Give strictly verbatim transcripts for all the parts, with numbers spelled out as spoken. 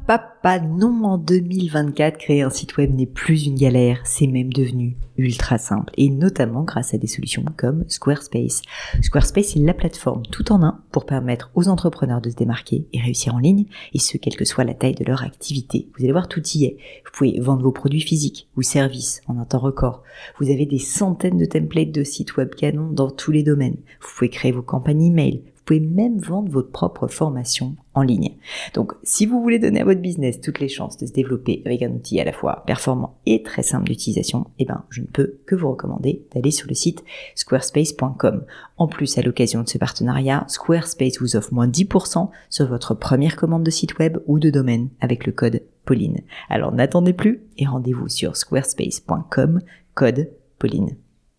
papa, non, en deux mille vingt-quatre, créer un site web n'est plus une galère, c'est même devenu ultra simple, et notamment grâce à des solutions comme Squarespace. Squarespace est la plateforme tout en un pour permettre aux entrepreneurs de se démarquer et réussir en ligne, et ce, quelle que soit la taille de leur activité. Vous allez voir, tout y est. Vous pouvez vendre vos produits physiques ou services en un temps record. Vous avez des centaines de templates de sites web canons dans tous les domaines. Vous pouvez créer vos campagnes email. Vous pouvez même vendre votre propre formation en ligne. Donc, si vous voulez donner à votre business toutes les chances de se développer avec un outil à la fois performant et très simple d'utilisation, eh ben, je ne peux que vous recommander d'aller sur le site squarespace point com. En plus, à l'occasion de ce partenariat, Squarespace vous offre moins dix pour cent sur votre première commande de site web ou de domaine avec le code Pauline. Alors, n'attendez plus et rendez-vous sur squarespace point com, code Pauline.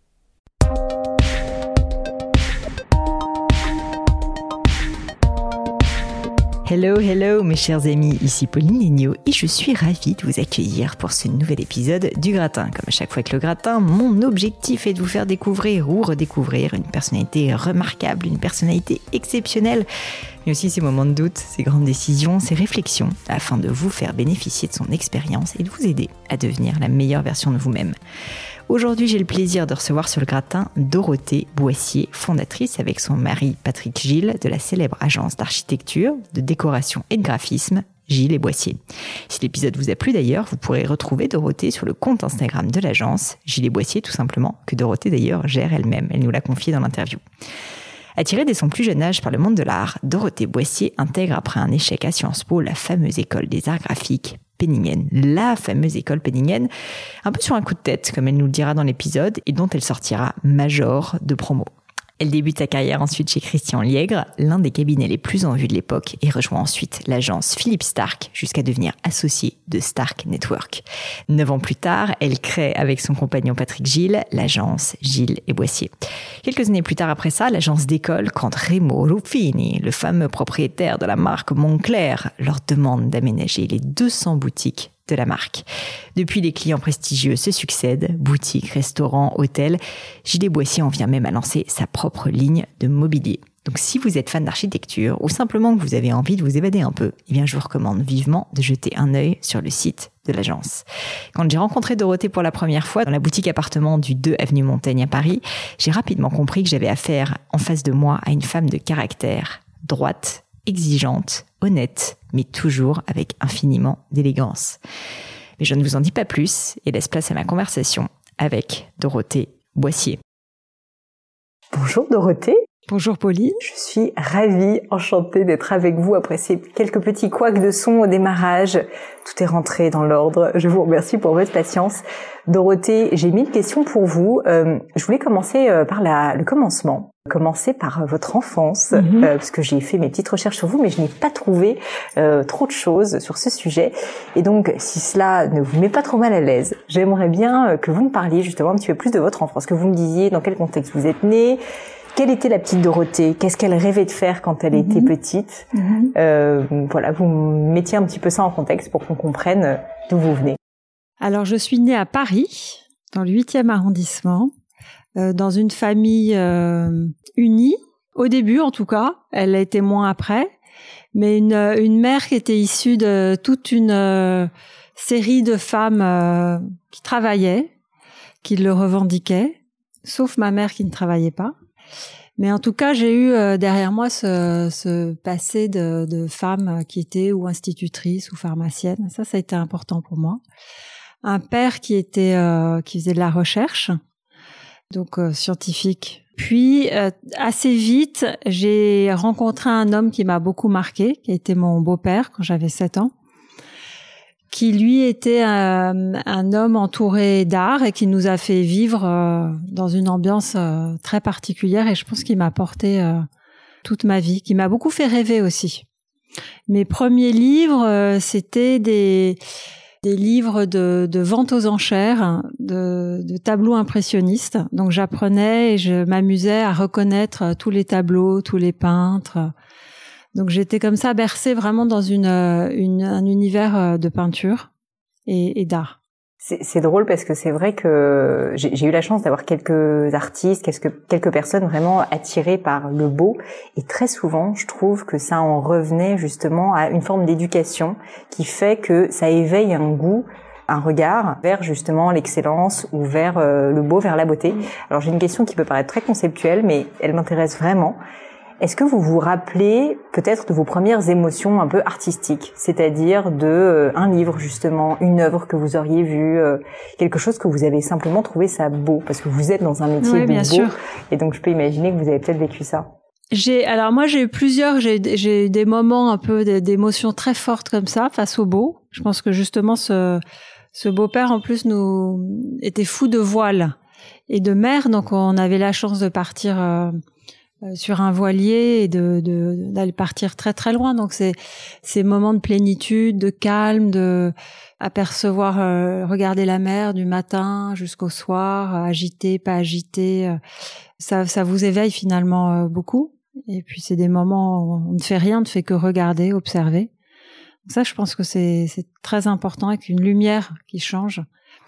Hello, hello mes chers amis, ici Pauline Léniaud et je suis ravie de vous accueillir pour ce nouvel épisode du Gratin. Comme à chaque fois avec le Gratin, mon objectif est de vous faire découvrir ou redécouvrir une personnalité remarquable, une personnalité exceptionnelle, mais aussi ses moments de doute, ses grandes décisions, ses réflexions, afin de vous faire bénéficier de son expérience et de vous aider à devenir la meilleure version de vous-même. Aujourd'hui, j'ai le plaisir de recevoir sur le Gratin Dorothée Boissier, fondatrice avec son mari Patrick Gilles de la célèbre agence d'architecture, de décoration et de graphisme Gilles et Boissier. Si l'épisode vous a plu d'ailleurs, vous pourrez retrouver Dorothée sur le compte Instagram de l'agence, Gilles et Boissier tout simplement, que Dorothée d'ailleurs gère elle-même, elle nous l'a confié dans l'interview. Attirée dès son plus jeune âge par le monde de l'art, Dorothée Boissier intègre après un échec à Sciences Po la fameuse école des arts graphiques Penningen, la fameuse école Penningen, un peu sur un coup de tête, comme elle nous le dira dans l'épisode, et dont elle sortira major de promo. Elle débute sa carrière ensuite chez Christian Liègre, l'un des cabinets les plus en vue de l'époque, et rejoint ensuite l'agence Philippe Starck jusqu'à devenir associée de Starck Network. Neuf ans plus tard, elle crée avec son compagnon Patrick Gilles l'agence Gilles et Boissier. Quelques années plus tard après ça, l'agence décolle quand Remo Ruffini, le fameux propriétaire de la marque Moncler, leur demande d'aménager les deux cents boutiques de la marque. Depuis, les clients prestigieux se succèdent, boutiques, restaurants, hôtels. Gilles et Boissier en vient même à lancer sa propre ligne de mobilier. Donc si vous êtes fan d'architecture ou simplement que vous avez envie de vous évader un peu, eh bien je vous recommande vivement de jeter un œil sur le site de l'agence. Quand j'ai rencontré Dorothée pour la première fois dans la boutique appartement du deux avenue Montaigne à Paris, j'ai rapidement compris que j'avais affaire en face de moi à une femme de caractère, droite, exigeante, honnête, mais toujours avec infiniment d'élégance. Mais je ne vous en dis pas plus et laisse place à ma conversation avec Dorothée Boissier. Bonjour Dorothée. Bonjour Pauline. Je suis ravie, enchantée d'être avec vous après ces quelques petits couacs de son au démarrage. Tout est rentré dans l'ordre. Je vous remercie pour votre patience. Dorothée, j'ai mille questions pour vous. Euh, je voulais commencer euh, par la, le commencement. Commencer par euh, votre enfance, mm-hmm. euh, parce que j'ai fait mes petites recherches sur vous, mais je n'ai pas trouvé euh, trop de choses sur ce sujet. Et donc, si cela ne vous met pas trop mal à l'aise, j'aimerais bien euh, que vous me parliez justement un petit peu plus de votre enfance, que vous me disiez dans quel contexte vous êtes née. Quelle était la petite Dorothée? Qu'est-ce qu'elle rêvait de faire quand elle mm-hmm. était petite? mm-hmm. euh, Voilà, vous mettiez un petit peu ça en contexte pour qu'on comprenne d'où vous venez. Alors, je suis née à Paris, dans le huitième arrondissement, euh, dans une famille euh, unie. Au début, en tout cas, elle a été moins après, mais une, une mère qui était issue de toute une euh, série de femmes euh, qui travaillaient, qui le revendiquaient, sauf ma mère qui ne travaillait pas. Mais en tout cas, j'ai eu euh, derrière moi ce, ce passé de, de femmes qui étaient ou institutrices ou pharmaciennes. Ça, ça a été important pour moi. Un père qui était euh, qui faisait de la recherche, donc euh, scientifique. Puis euh, assez vite, j'ai rencontré un homme qui m'a beaucoup marqué, qui était mon beau-père quand j'avais sept ans, qui lui était un, un homme entouré d'art et qui nous a fait vivre euh, dans une ambiance euh, très particulière, et je pense qu'il m'a porté euh, toute ma vie, qui m'a beaucoup fait rêver aussi. Mes premiers livres, euh, c'était des des livres de, de vente aux enchères, de, de tableaux impressionnistes. Donc j'apprenais et je m'amusais à reconnaître tous les tableaux, tous les peintres. Donc j'étais comme ça bercée vraiment dans une, une un univers de peinture et, et d'art. C'est, c'est drôle parce que c'est vrai que j'ai, j'ai eu la chance d'avoir quelques artistes, quelques, quelques personnes vraiment attirées par le beau. Et très souvent, je trouve que ça en revenait justement à une forme d'éducation qui fait que ça éveille un goût, un regard vers justement l'excellence ou vers euh, le beau, vers la beauté. Alors j'ai une question qui peut paraître très conceptuelle, mais elle m'intéresse vraiment. Est-ce que vous vous rappelez peut-être de vos premières émotions un peu artistiques, c'est-à-dire de euh, un livre justement, une œuvre que vous auriez vue, euh, quelque chose que vous avez simplement trouvé ça beau, parce que vous êtes dans un métier oui, de bien beau, sûr. Et donc je peux imaginer que vous avez peut-être vécu ça. J'ai, alors moi j'ai eu plusieurs, j'ai, j'ai eu des moments un peu d'émotions très fortes comme ça face au beau. Je pense que justement ce, ce beau-père en plus nous était fou de voile et de mer, donc on avait la chance de partir euh, sur un voilier et de, de d'aller partir très très loin. Donc c'est ces moments de plénitude, de calme, de apercevoir, euh, regarder la mer du matin jusqu'au soir, agité, pas agité, euh, ça ça vous éveille finalement euh, beaucoup. Et puis c'est des moments où on ne fait rien, on ne fait que regarder, observer. Donc ça, je pense que c'est c'est très important, avec une lumière qui change.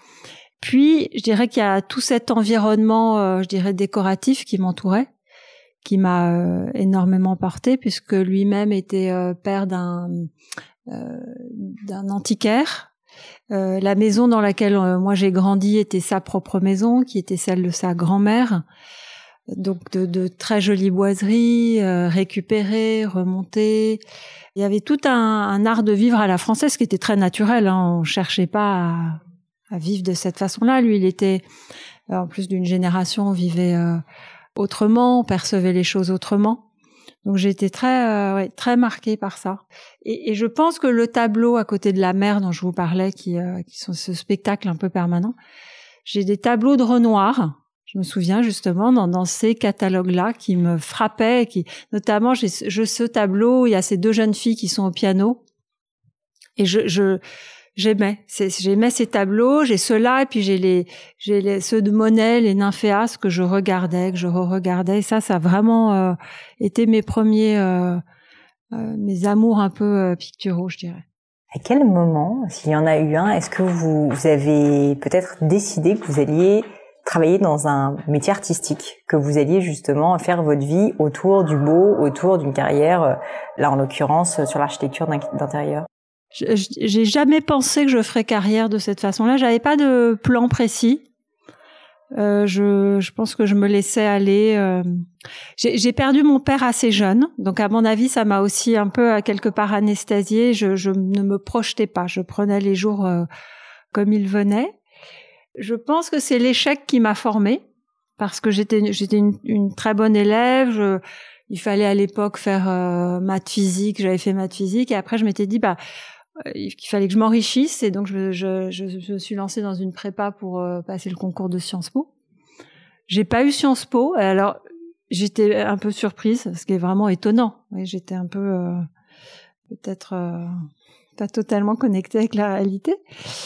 Puis je dirais qu'il y a tout cet environnement, euh, je dirais décoratif qui m'entourait, qui m'a euh, énormément porté, puisque lui-même était euh, père d'un euh, d'un antiquaire. Euh, la maison dans laquelle euh, moi j'ai grandi était sa propre maison, qui était celle de sa grand-mère. Donc de, de très jolies boiseries, euh, récupérées, remontées. Il y avait tout un, un art de vivre à la française qui était très naturel. Hein. On cherchait pas à, à vivre de cette façon-là. Lui, il était en plus d'une génération, on vivait euh, autrement, on percevait les choses autrement. Donc j'ai été très euh, ouais, très marquée par ça. Et, et je pense que le tableau à côté de la mer dont je vous parlais, qui euh, qui sont ce spectacle un peu permanent, j'ai des tableaux de Renoir. Je me souviens justement dans, dans ces catalogues-là qui me frappaient, qui notamment j'ai, j'ai ce tableau, il y a ces deux jeunes filles qui sont au piano, et je, je j'aimais, c'est, j'aimais ces tableaux, j'ai ceux-là, et puis j'ai les, j'ai les, ceux de Monet, les Nymphéas que je regardais, que je re-regardais, et ça, ça a vraiment euh, été mes premiers, euh, euh, mes amours un peu euh, picturaux, je dirais. À quel moment, s'il y en a eu un, est-ce que vous, vous avez peut-être décidé que vous alliez travailler dans un métier artistique, que vous alliez justement faire votre vie autour du beau, autour d'une carrière, là en l'occurrence sur l'architecture d'intérieur? Je, je, j'ai jamais pensé que je ferais carrière de cette façon-là. J'avais pas de plan précis. Euh, je, je pense que je me laissais aller. Euh... J'ai, j'ai perdu mon père assez jeune, donc à mon avis, ça m'a aussi un peu quelque part anesthésiée. Je, je ne me projetais pas. Je prenais les jours euh, comme ils venaient. Je pense que c'est l'échec qui m'a formée, parce que j'étais j'étais une, une très bonne élève. Je, il fallait à l'époque faire euh, maths physique. J'avais fait maths physique, et après je m'étais dit bah il fallait que je m'enrichisse, et donc je, je, je, je me suis lancée dans une prépa pour euh, passer le concours de Sciences Po. J'ai pas eu Sciences Po, alors j'étais un peu surprise, ce qui est vraiment étonnant. Et j'étais un peu euh, peut-être euh, pas totalement connectée avec la réalité.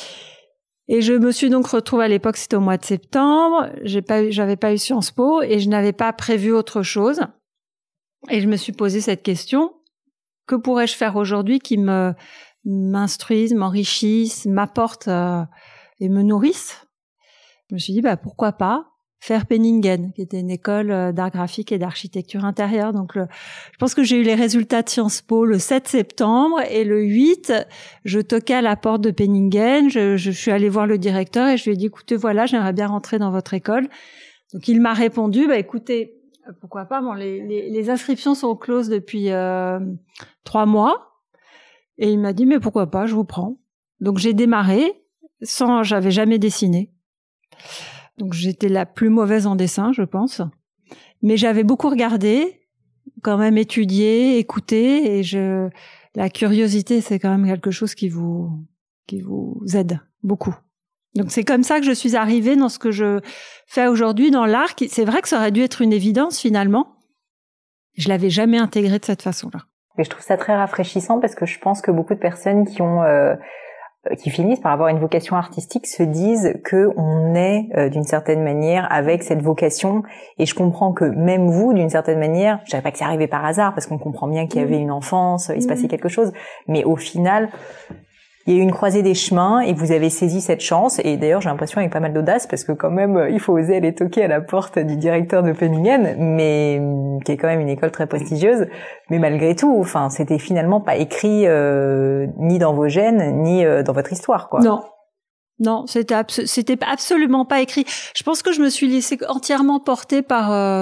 Et je me suis donc retrouvée à l'époque, c'était au mois de septembre, j'ai pas eu, j'avais pas eu Sciences Po et je n'avais pas prévu autre chose. Et je me suis posé cette question: que pourrais-je faire aujourd'hui qui me m'instruise, m'enrichisse, m'apporte euh, et me nourrisse? Je me suis dit bah pourquoi pas faire Penningen, qui était une école d'art graphique et d'architecture intérieure. Donc le, je pense que j'ai eu les résultats de Sciences Po le sept septembre, et le huit, je toquais à la porte de Penningen, je, je suis allée voir le directeur et je lui ai dit écoutez, voilà, j'aimerais bien rentrer dans votre école. Donc il m'a répondu bah écoutez, pourquoi pas, bon les, les, les inscriptions sont closes depuis euh, trois mois. Et il m'a dit mais pourquoi pas, je vous prends. Donc j'ai démarré sans, j'avais jamais dessiné. Donc j'étais la plus mauvaise en dessin, je pense. Mais j'avais beaucoup regardé, quand même étudié, écouté, et je, la curiosité, c'est quand même quelque chose qui vous, qui vous aide beaucoup. Donc c'est comme ça que je suis arrivée dans ce que je fais aujourd'hui dans l'art. C'est vrai que ça aurait dû être une évidence finalement. Je l'avais jamais intégré de cette façon-là. Mais je trouve ça très rafraîchissant, parce que je pense que beaucoup de personnes qui ont euh, qui finissent par avoir une vocation artistique se disent que on est euh, d'une certaine manière avec cette vocation. Et je comprends que même vous, d'une certaine manière, je dirais pas que c'est arrivé par hasard, parce qu'on comprend bien qu'il y avait une enfance, il se passait quelque chose, mais au final, il y a eu une croisée des chemins et vous avez saisi cette chance. Et d'ailleurs, j'ai l'impression avec pas mal d'audace parce que quand même, il faut oser aller toquer à la porte du directeur de Penningen, mais qui est quand même une école très prestigieuse. Mais malgré tout, enfin, c'était finalement pas écrit euh, ni dans vos gènes, ni euh, dans votre histoire, quoi. Non. Non, c'était abso- c'était absolument pas écrit. Je pense que je me suis laissée entièrement porter par euh,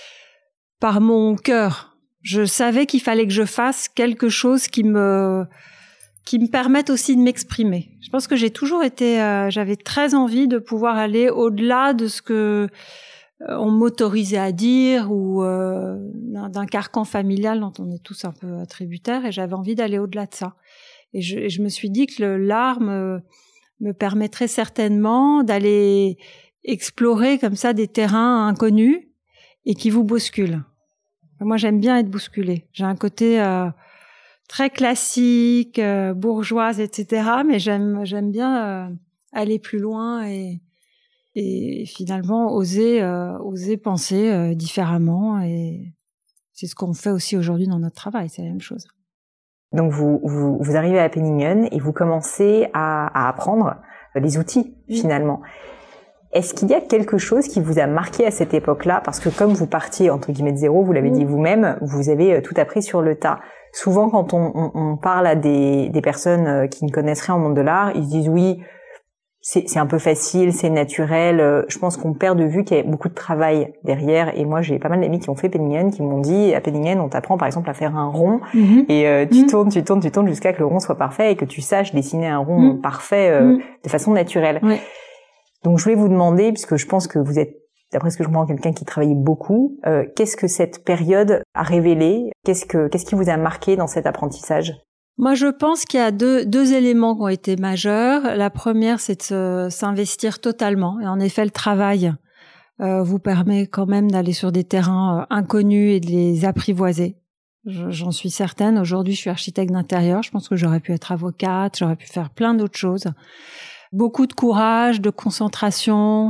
par mon cœur. Je savais qu'il fallait que je fasse quelque chose qui me qui me permette aussi de m'exprimer. Je pense que j'ai toujours été euh, j'avais très envie de pouvoir aller au-delà de ce que euh, on m'autorisait à dire ou euh, d'un, d'un carcan familial dont on est tous un peu tributaires, et j'avais envie d'aller au-delà de ça. Et je, et je me suis dit que le, l'art me me permettrait certainement d'aller explorer comme ça des terrains inconnus et qui vous bousculent. Moi, j'aime bien être bousculée. J'ai un côté euh, très classique, euh, bourgeoise, et cetera. Mais j'aime, j'aime bien euh, aller plus loin et, et finalement oser, euh, oser penser euh, différemment. Et c'est ce qu'on fait aussi aujourd'hui dans notre travail. C'est la même chose. Donc vous, vous, vous arrivez à Penningen et vous commencez à, à apprendre les outils finalement. Est-ce qu'il y a quelque chose qui vous a marqué à cette époque-là? Parce que comme vous partiez entre guillemets de zéro, vous l'avez dit vous-même, vous avez tout appris sur le tas. Souvent quand on, on, on parle à des, des personnes qui ne connaissent rien au monde de l'art, ils se disent oui, c'est, c'est un peu facile, c'est naturel. Je pense qu'on perd de vue qu'il y a beaucoup de travail derrière. Et moi, j'ai pas mal d'amis qui ont fait Penningen, qui m'ont dit, à Penningen, on t'apprend par exemple à faire un rond. Mmh. Et euh, tu mmh. tournes, tu tournes, tu tournes jusqu'à ce que le rond soit parfait et que tu saches dessiner un rond mmh. parfait euh, mmh. de façon naturelle. Ouais. Donc, je voulais vous demander, puisque je pense que vous êtes, d'après ce que je comprends, quelqu'un qui travaillait beaucoup, euh, qu'est-ce que cette période a révélé? Qu'est-ce que, qu'est-ce qui vous a marqué dans cet apprentissage? Moi, je pense qu'il y a deux, deux éléments qui ont été majeurs. La première, c'est de se, s'investir totalement. Et en effet, le travail euh, vous permet quand même d'aller sur des terrains euh, inconnus et de les apprivoiser. Je, j'en suis certaine. Aujourd'hui, je suis architecte d'intérieur. Je pense que j'aurais pu être avocate, j'aurais pu faire plein d'autres choses. Beaucoup de courage, de concentration,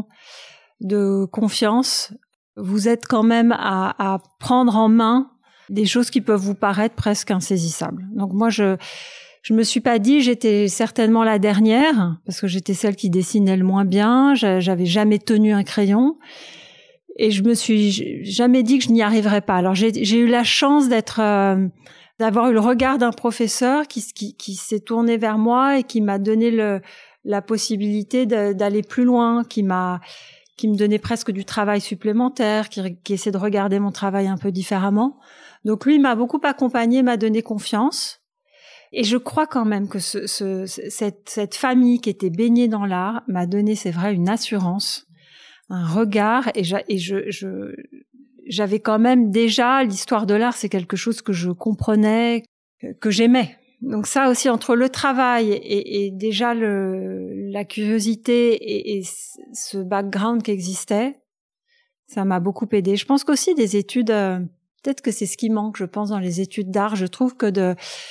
de confiance. Vous êtes quand même à, à prendre en main des choses qui peuvent vous paraître presque insaisissables. Donc moi, je je me suis pas dit j'étais certainement la dernière parce que j'étais celle qui dessinait le moins bien. J'avais jamais tenu un crayon et je me suis jamais dit que je n'y arriverais pas. Alors j'ai j'ai eu la chance d'être euh, d'avoir eu le regard d'un professeur qui qui qui s'est tourné vers moi et qui m'a donné le la possibilité de, d'aller plus loin, qui m'a qui me donnait presque du travail supplémentaire, qui qui essaie de regarder mon travail un peu différemment. Donc lui, il m'a beaucoup accompagné, m'a donné confiance. Et je crois quand même que ce, ce, cette, cette famille qui était baignée dans l'art m'a donné, c'est vrai, une assurance, un regard. Et, j'a, et je, je, j'avais quand même déjà, l'histoire de l'art, c'est quelque chose que je comprenais, que j'aimais. Donc ça aussi, entre le travail et, et déjà le, la curiosité et, et ce background qui existait, ça m'a beaucoup aidé. Je pense qu'aussi des études... Euh, Peut-être que c'est ce qui manque, je pense, dans les études d'art. Je trouve que de,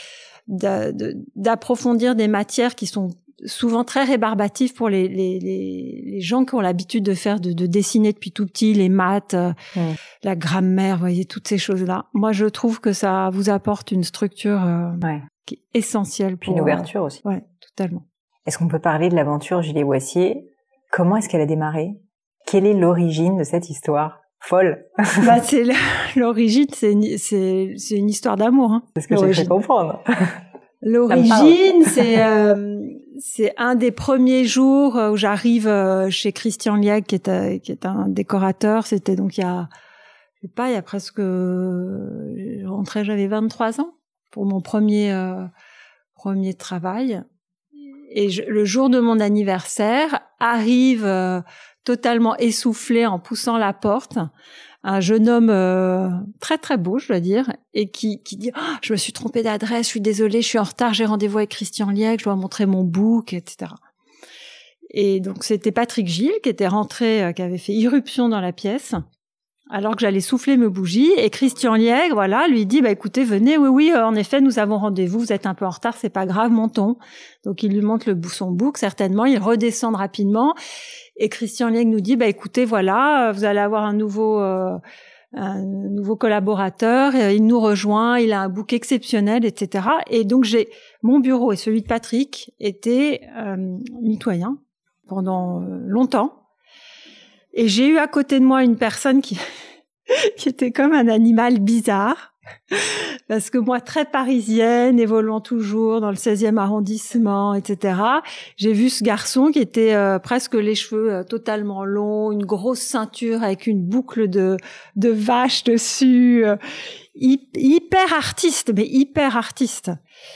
de, de d'approfondir des matières qui sont souvent très rébarbatives pour les, les, les, les gens qui ont l'habitude de faire, de, de dessiner depuis tout petit, les maths, mmh. la grammaire, vous voyez, toutes ces choses-là. Moi, je trouve que ça vous apporte une structure euh, ouais. qui est essentielle. Puis une ouverture aussi. Oui, totalement. Est-ce qu'on peut parler de l'aventure Julie Boissier? Comment est-ce qu'elle a démarré? Quelle est l'origine de cette histoire folle? Bah, c'est l'origine, c'est une, c'est, c'est une histoire d'amour. Hein. C'est ce que j'ai cru comprendre. L'origine, c'est euh, c'est un des premiers jours où j'arrive chez Christian Lieg, qui est qui est un décorateur. C'était donc il y a, je sais pas, il y a presque, je rentrais, j'avais vingt-trois ans pour mon premier euh, premier travail. Et je, le jour de mon anniversaire, arrive euh, totalement essoufflé en poussant la porte, un jeune homme euh, très très beau, je dois dire, et qui qui dit oh, « Je me suis trompée d'adresse, je suis désolée, je suis en retard, j'ai rendez-vous avec Christian Lieg, je dois montrer mon book, et cetera » Et donc c'était Patrick Gilles qui était rentré, euh, qui avait fait irruption dans la pièce, alors que j'allais souffler mes bougies, et Christian Lieg, voilà, lui dit, bah écoutez, venez, oui, oui, euh, en effet, nous avons rendez-vous, vous êtes un peu en retard, c'est pas grave, montons. Donc il lui montre le son book, certainement, ils redescendent rapidement, et Christian Lieg nous dit, bah écoutez, voilà, vous allez avoir un nouveau, euh, un nouveau collaborateur, il nous rejoint, il a un book exceptionnel, et cetera. Et donc j'ai mon bureau et celui de Patrick étaient euh, mitoyens pendant longtemps. Et j'ai eu à côté de moi une personne qui qui était comme un animal bizarre. Parce que moi, très parisienne, évoluant toujours dans le seizième arrondissement, et cetera, j'ai vu ce garçon qui était euh, presque les cheveux euh, totalement longs, une grosse ceinture avec une boucle de, de vache dessus, euh, hyper artiste, mais hyper artiste,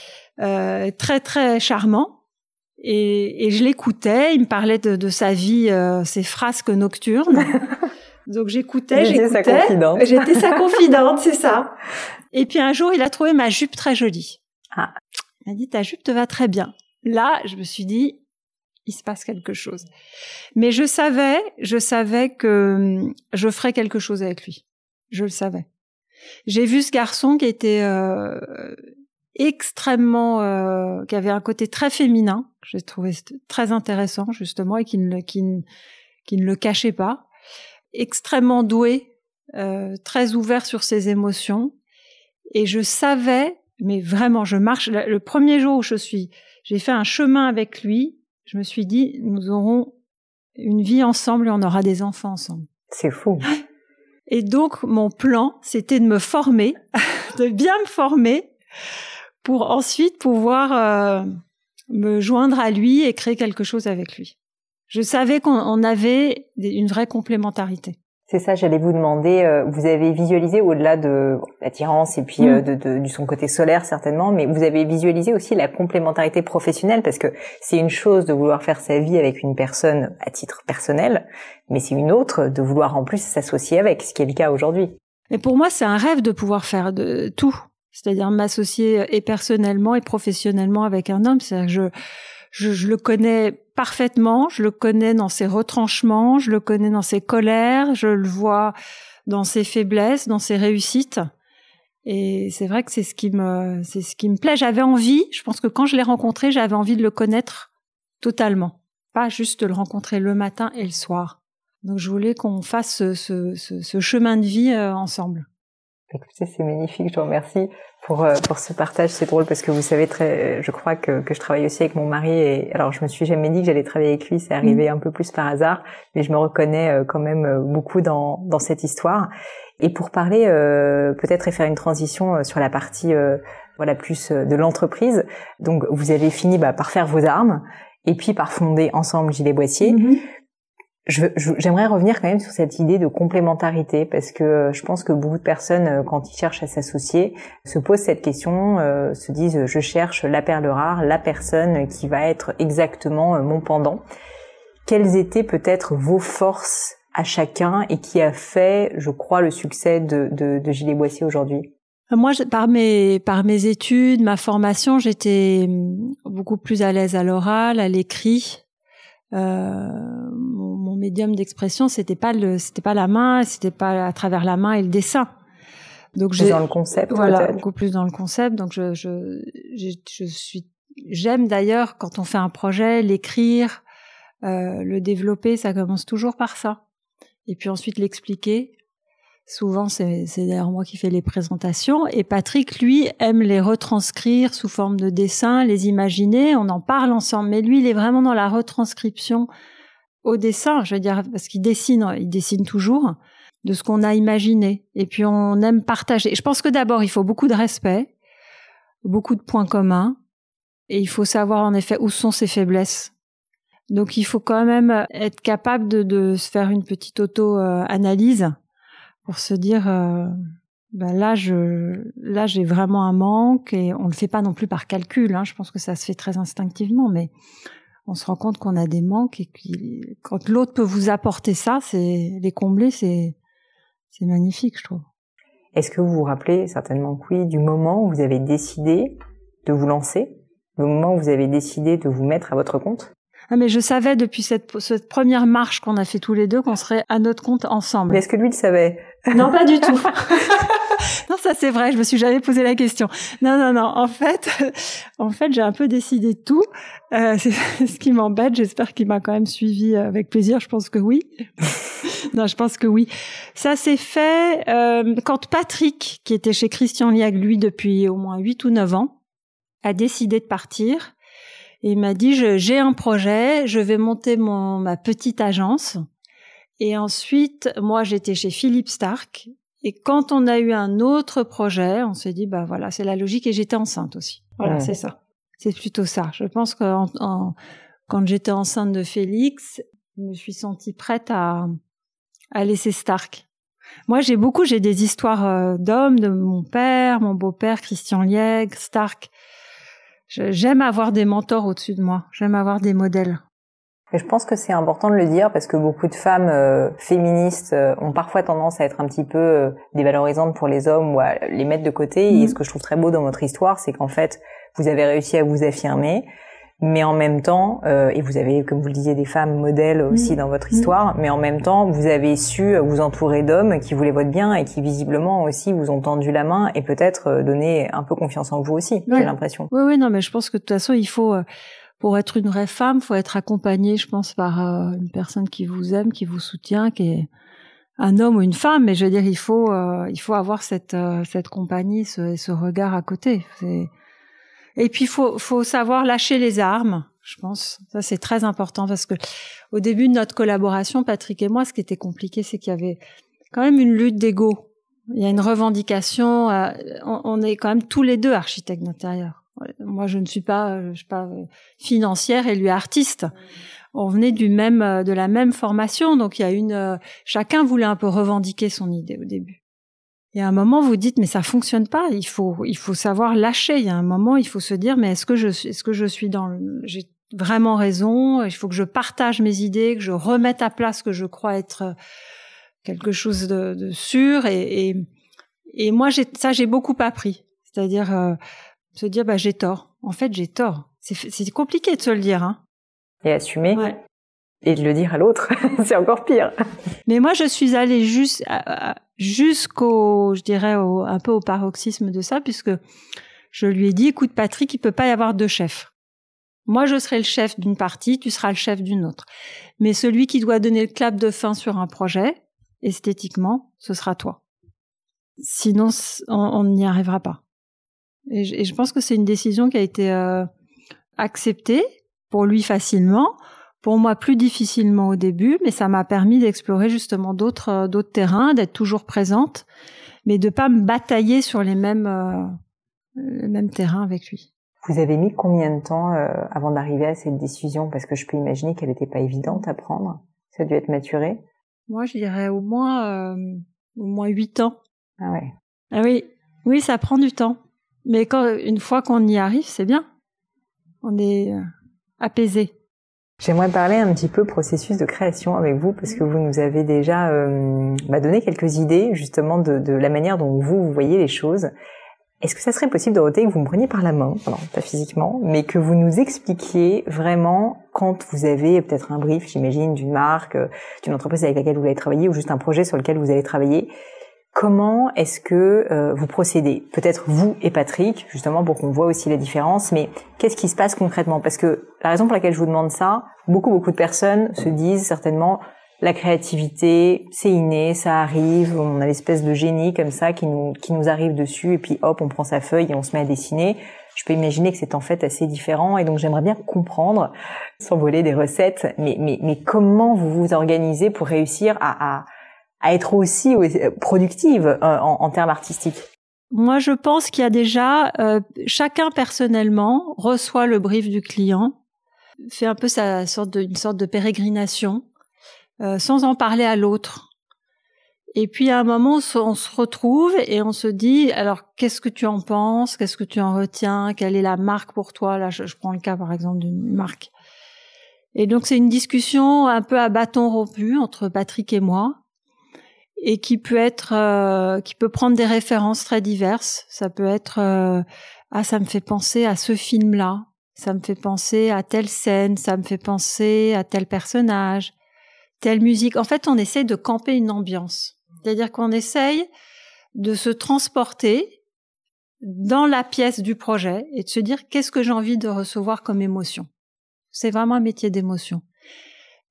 euh, très très charmant. Et, et je l'écoutais, il me parlait de, de sa vie, euh, ses frasques nocturnes. Donc j'écoutais, j'étais j'écoutais. Sa confidente. J'étais sa confidente, c'est ça. Et puis un jour, il a trouvé ma jupe très jolie. Ah. Il m'a dit, ta jupe te va très bien. Là, je me suis dit, il se passe quelque chose. Mais je savais, je savais que je ferais quelque chose avec lui. Je le savais. J'ai vu ce garçon qui était euh, extrêmement, euh, qui avait un côté très féminin, que j'ai trouvé très intéressant justement, et qui ne, qui ne, qui ne le cachait pas. Extrêmement doué, euh, très ouvert sur ses émotions. Et je savais, mais vraiment, je marche, le premier jour où je suis, j'ai fait un chemin avec lui, je me suis dit, nous aurons une vie ensemble et on aura des enfants ensemble. C'est fou. Et donc, mon plan, c'était de me former, de bien me former, pour ensuite pouvoir euh, me joindre à lui et créer quelque chose avec lui. Je savais qu'on avait une vraie complémentarité. C'est ça, j'allais vous demander, euh, vous avez visualisé au-delà de l'attirance et puis mmh. euh, de, de, du son côté solaire certainement, mais vous avez visualisé aussi la complémentarité professionnelle, parce que c'est une chose de vouloir faire sa vie avec une personne à titre personnel, mais c'est une autre de vouloir en plus s'associer avec, ce qui est le cas aujourd'hui. Mais pour moi, c'est un rêve de pouvoir faire de tout, c'est-à-dire m'associer et personnellement et professionnellement avec un homme. C'est-à-dire que je, je, je le connais parfaitement, je le connais dans ses retranchements, je le connais dans ses colères, je le vois dans ses faiblesses, dans ses réussites. Et c'est vrai que c'est ce qui me, c'est ce qui me plaît. J'avais envie, je pense que quand je l'ai rencontré, j'avais envie de le connaître totalement. Pas juste de le rencontrer le matin et le soir. Donc je voulais qu'on fasse ce, ce, ce, ce chemin de vie euh, ensemble. Écoutez, c'est magnifique, je vous remercie pour euh, pour ce partage. C'est drôle parce que vous savez très, je crois que que je travaille aussi avec mon mari, et alors je me suis jamais dit que j'allais travailler avec lui, c'est arrivé mmh. un peu plus par hasard, mais je me reconnais euh, quand même euh, beaucoup dans dans cette histoire. Et pour parler euh, peut-être et faire une transition euh, sur la partie euh, voilà plus euh, de l'entreprise. Donc vous avez fini bah, par faire vos armes et puis par fonder ensemble Gilets Boissier. Mmh. Je, je, j'aimerais revenir quand même sur cette idée de complémentarité, parce que je pense que beaucoup de personnes, quand ils cherchent à s'associer, se posent cette question, euh, se disent je cherche la perle rare, la personne qui va être exactement mon pendant. Quelles étaient peut-être vos forces à chacun et qui a fait, je crois, le succès de, de, de Gilets Boissier aujourd'hui? Moi, par mes, par mes études, ma formation, j'étais beaucoup plus à l'aise à l'oral, à l'écrit. Euh, mon, mon médium d'expression, c'était pas le, c'était pas la main, c'était pas à travers la main et le dessin. Donc j'ai dans le concept, voilà, peut-être. Beaucoup plus dans le concept. Donc je, je, je, je suis, j'aime d'ailleurs quand on fait un projet, l'écrire, euh, le développer, ça commence toujours par ça. Et puis ensuite l'expliquer. Souvent, c'est, c'est d'ailleurs moi qui fais les présentations. Et Patrick, lui, aime les retranscrire sous forme de dessin, les imaginer. On en parle ensemble. Mais lui, il est vraiment dans la retranscription au dessin. Je veux dire, parce qu'il dessine, il dessine toujours de ce qu'on a imaginé. Et puis, on aime partager. Je pense que d'abord, il faut beaucoup de respect, beaucoup de points communs. Et il faut savoir, en effet, où sont ses faiblesses. Donc, il faut quand même être capable de, de se faire une petite auto-analyse pour se dire euh, ben là je là j'ai vraiment un manque, et on le fait pas non plus par calcul, hein, je pense que ça se fait très instinctivement, mais on se rend compte qu'on a des manques, et que quand l'autre peut vous apporter ça, c'est les combler, c'est c'est magnifique, je trouve. Est-ce que vous vous rappelez, certainement que oui, du moment où vous avez décidé de vous lancer, le moment où vous avez décidé de vous mettre à votre compte? Ah, mais je savais depuis cette, cette première marche qu'on a fait tous les deux qu'on serait à notre compte ensemble. Mais est-ce que lui le savait? Non, pas du tout. Non, ça c'est vrai, je me suis jamais posé la question. Non, non, non. En fait, en fait, j'ai un peu décidé de tout. Euh, c'est ce qui m'embête. J'espère qu'il m'a quand même suivi avec plaisir. Je pense que oui. Non, je pense que oui. Ça s'est fait euh, quand Patrick, qui était chez Christian Liègue, lui, depuis au moins huit ou neuf ans, a décidé de partir. Et il m'a dit, je, j'ai un projet, je vais monter mon, ma petite agence. Et ensuite, moi, j'étais chez Philippe Starck. Et quand on a eu un autre projet, on s'est dit, bah voilà, c'est la logique. Et j'étais enceinte aussi. Voilà, ouais. c'est ça. C'est plutôt ça. Je pense que en, en, quand j'étais enceinte de Félix, je me suis sentie prête à, à laisser Starck. Moi, j'ai beaucoup, j'ai des histoires euh, d'hommes, de mon père, mon beau-père, Christian Liègue, Starck. Je, j'aime avoir des mentors au-dessus de moi. J'aime avoir des modèles. Et je pense que c'est important de le dire parce que beaucoup de femmes euh, féministes euh, ont parfois tendance à être un petit peu euh, dévalorisantes pour les hommes ou à les mettre de côté. Mmh. Et ce que je trouve très beau dans votre histoire, c'est qu'en fait, vous avez réussi à vous affirmer, mais en même temps, euh, et vous avez, comme vous le disiez, des femmes modèles aussi mmh. dans votre histoire, mmh. mais en même temps, vous avez su vous entourer d'hommes qui voulaient votre bien et qui visiblement aussi vous ont tendu la main et peut-être donné un peu confiance en vous aussi, ouais. j'ai l'impression. Oui, oui, non, mais je pense que de toute façon, il faut... Euh... Pour être une vraie femme, faut être accompagnée, je pense, par euh, une personne qui vous aime, qui vous soutient, qui est un homme ou une femme. Mais je veux dire, il faut, euh, il faut avoir cette euh, cette compagnie, ce, ce regard à côté. C'est... Et puis, faut faut savoir lâcher les armes. Je pense, ça c'est très important parce que au début de notre collaboration, Patrick et moi, ce qui était compliqué, c'est qu'il y avait quand même une lutte d'ego. Il y a une revendication. Euh, on, on est quand même tous les deux architectes d'intérieur. Moi, je ne suis pas, je suis pas financière et lui artiste. On venait du même, de la même formation, donc il y a une. Chacun voulait un peu revendiquer son idée au début. Et à un moment, vous dites, mais ça fonctionne pas. Il faut, il faut savoir lâcher. Il y a un moment, il faut se dire, mais est-ce que je, est-ce que je suis dans, le, j'ai vraiment raison. Il faut que je partage mes idées, que je remette à place ce que je crois être quelque chose de, de sûr. Et, et, et moi, j'ai, ça, j'ai beaucoup appris. C'est-à-dire. Euh, se dire bah j'ai tort. En fait, j'ai tort. C'est c'est compliqué de se le dire hein. Et assumer. Ouais. Et de le dire à l'autre, c'est encore pire. Mais moi je suis allée juste jusqu'au je dirais au, un peu au paroxysme de ça puisque je lui ai dit écoute Patrick, il peut pas y avoir deux chefs. Moi je serai le chef d'une partie, tu seras le chef d'une autre. Mais celui qui doit donner le clap de fin sur un projet esthétiquement, ce sera toi. Sinon on n'y arrivera pas. Et je, et je pense que c'est une décision qui a été euh, acceptée pour lui facilement, pour moi plus difficilement au début, mais ça m'a permis d'explorer justement d'autres euh, d'autres terrains, d'être toujours présente, mais de pas me batailler sur les mêmes euh, les mêmes terrains avec lui. Vous avez mis combien de temps euh, avant d'arriver à cette décision? Parce que je peux imaginer qu'elle n'était pas évidente à prendre. Ça a dû être maturé. Moi, je dirais au moins euh, au moins huit ans. Ah ouais. Ah oui, oui, ça prend du temps. Mais quand, une fois qu'on y arrive, c'est bien. On est euh, apaisé. J'aimerais parler un petit peu processus de création avec vous, parce que vous nous avez déjà euh, bah, donné quelques idées, justement, de, de la manière dont vous, vous voyez les choses. Est-ce que ça serait possible, Dorothée, que vous me preniez par la main, non, pas physiquement, mais que vous nous expliquiez vraiment, quand vous avez peut-être un brief, j'imagine, d'une marque, d'une entreprise avec laquelle vous allez travailler, ou juste un projet sur lequel vous allez travailler, comment est-ce que euh, vous procédez? Peut-être vous et Patrick, justement pour qu'on voit aussi la différence, mais qu'est-ce qui se passe concrètement? Parce que la raison pour laquelle je vous demande ça, beaucoup beaucoup de personnes se disent certainement la créativité, c'est inné, ça arrive, on a l'espèce de génie comme ça qui nous qui nous arrive dessus et puis hop, on prend sa feuille et on se met à dessiner. Je peux imaginer que c'est en fait assez différent et donc j'aimerais bien comprendre, sans voler des recettes, mais mais mais comment vous vous organisez pour réussir à à à être aussi productive euh, en, en termes artistiques? Moi, je pense qu'il y a déjà, euh, chacun personnellement reçoit le brief du client, fait un peu sa sorte de, une sorte de pérégrination, euh, sans en parler à l'autre. Et puis à un moment, on se retrouve et on se dit, alors qu'est-ce que tu en penses? Qu'est-ce que tu en retiens? Quelle est la marque pour toi? Là, je, je prends le cas par exemple d'une marque. Et donc c'est une discussion un peu à bâton rompu entre Patrick et moi. Et qui peut être, euh, qui peut prendre des références très diverses. Ça peut être, euh, ah, ça me fait penser à ce film-là, ça me fait penser à telle scène, ça me fait penser à tel personnage, telle musique. En fait, on essaye de camper une ambiance. C'est-à-dire qu'on essaye de se transporter dans la pièce du projet et de se dire qu'est-ce que j'ai envie de recevoir comme émotion. C'est vraiment un métier d'émotion.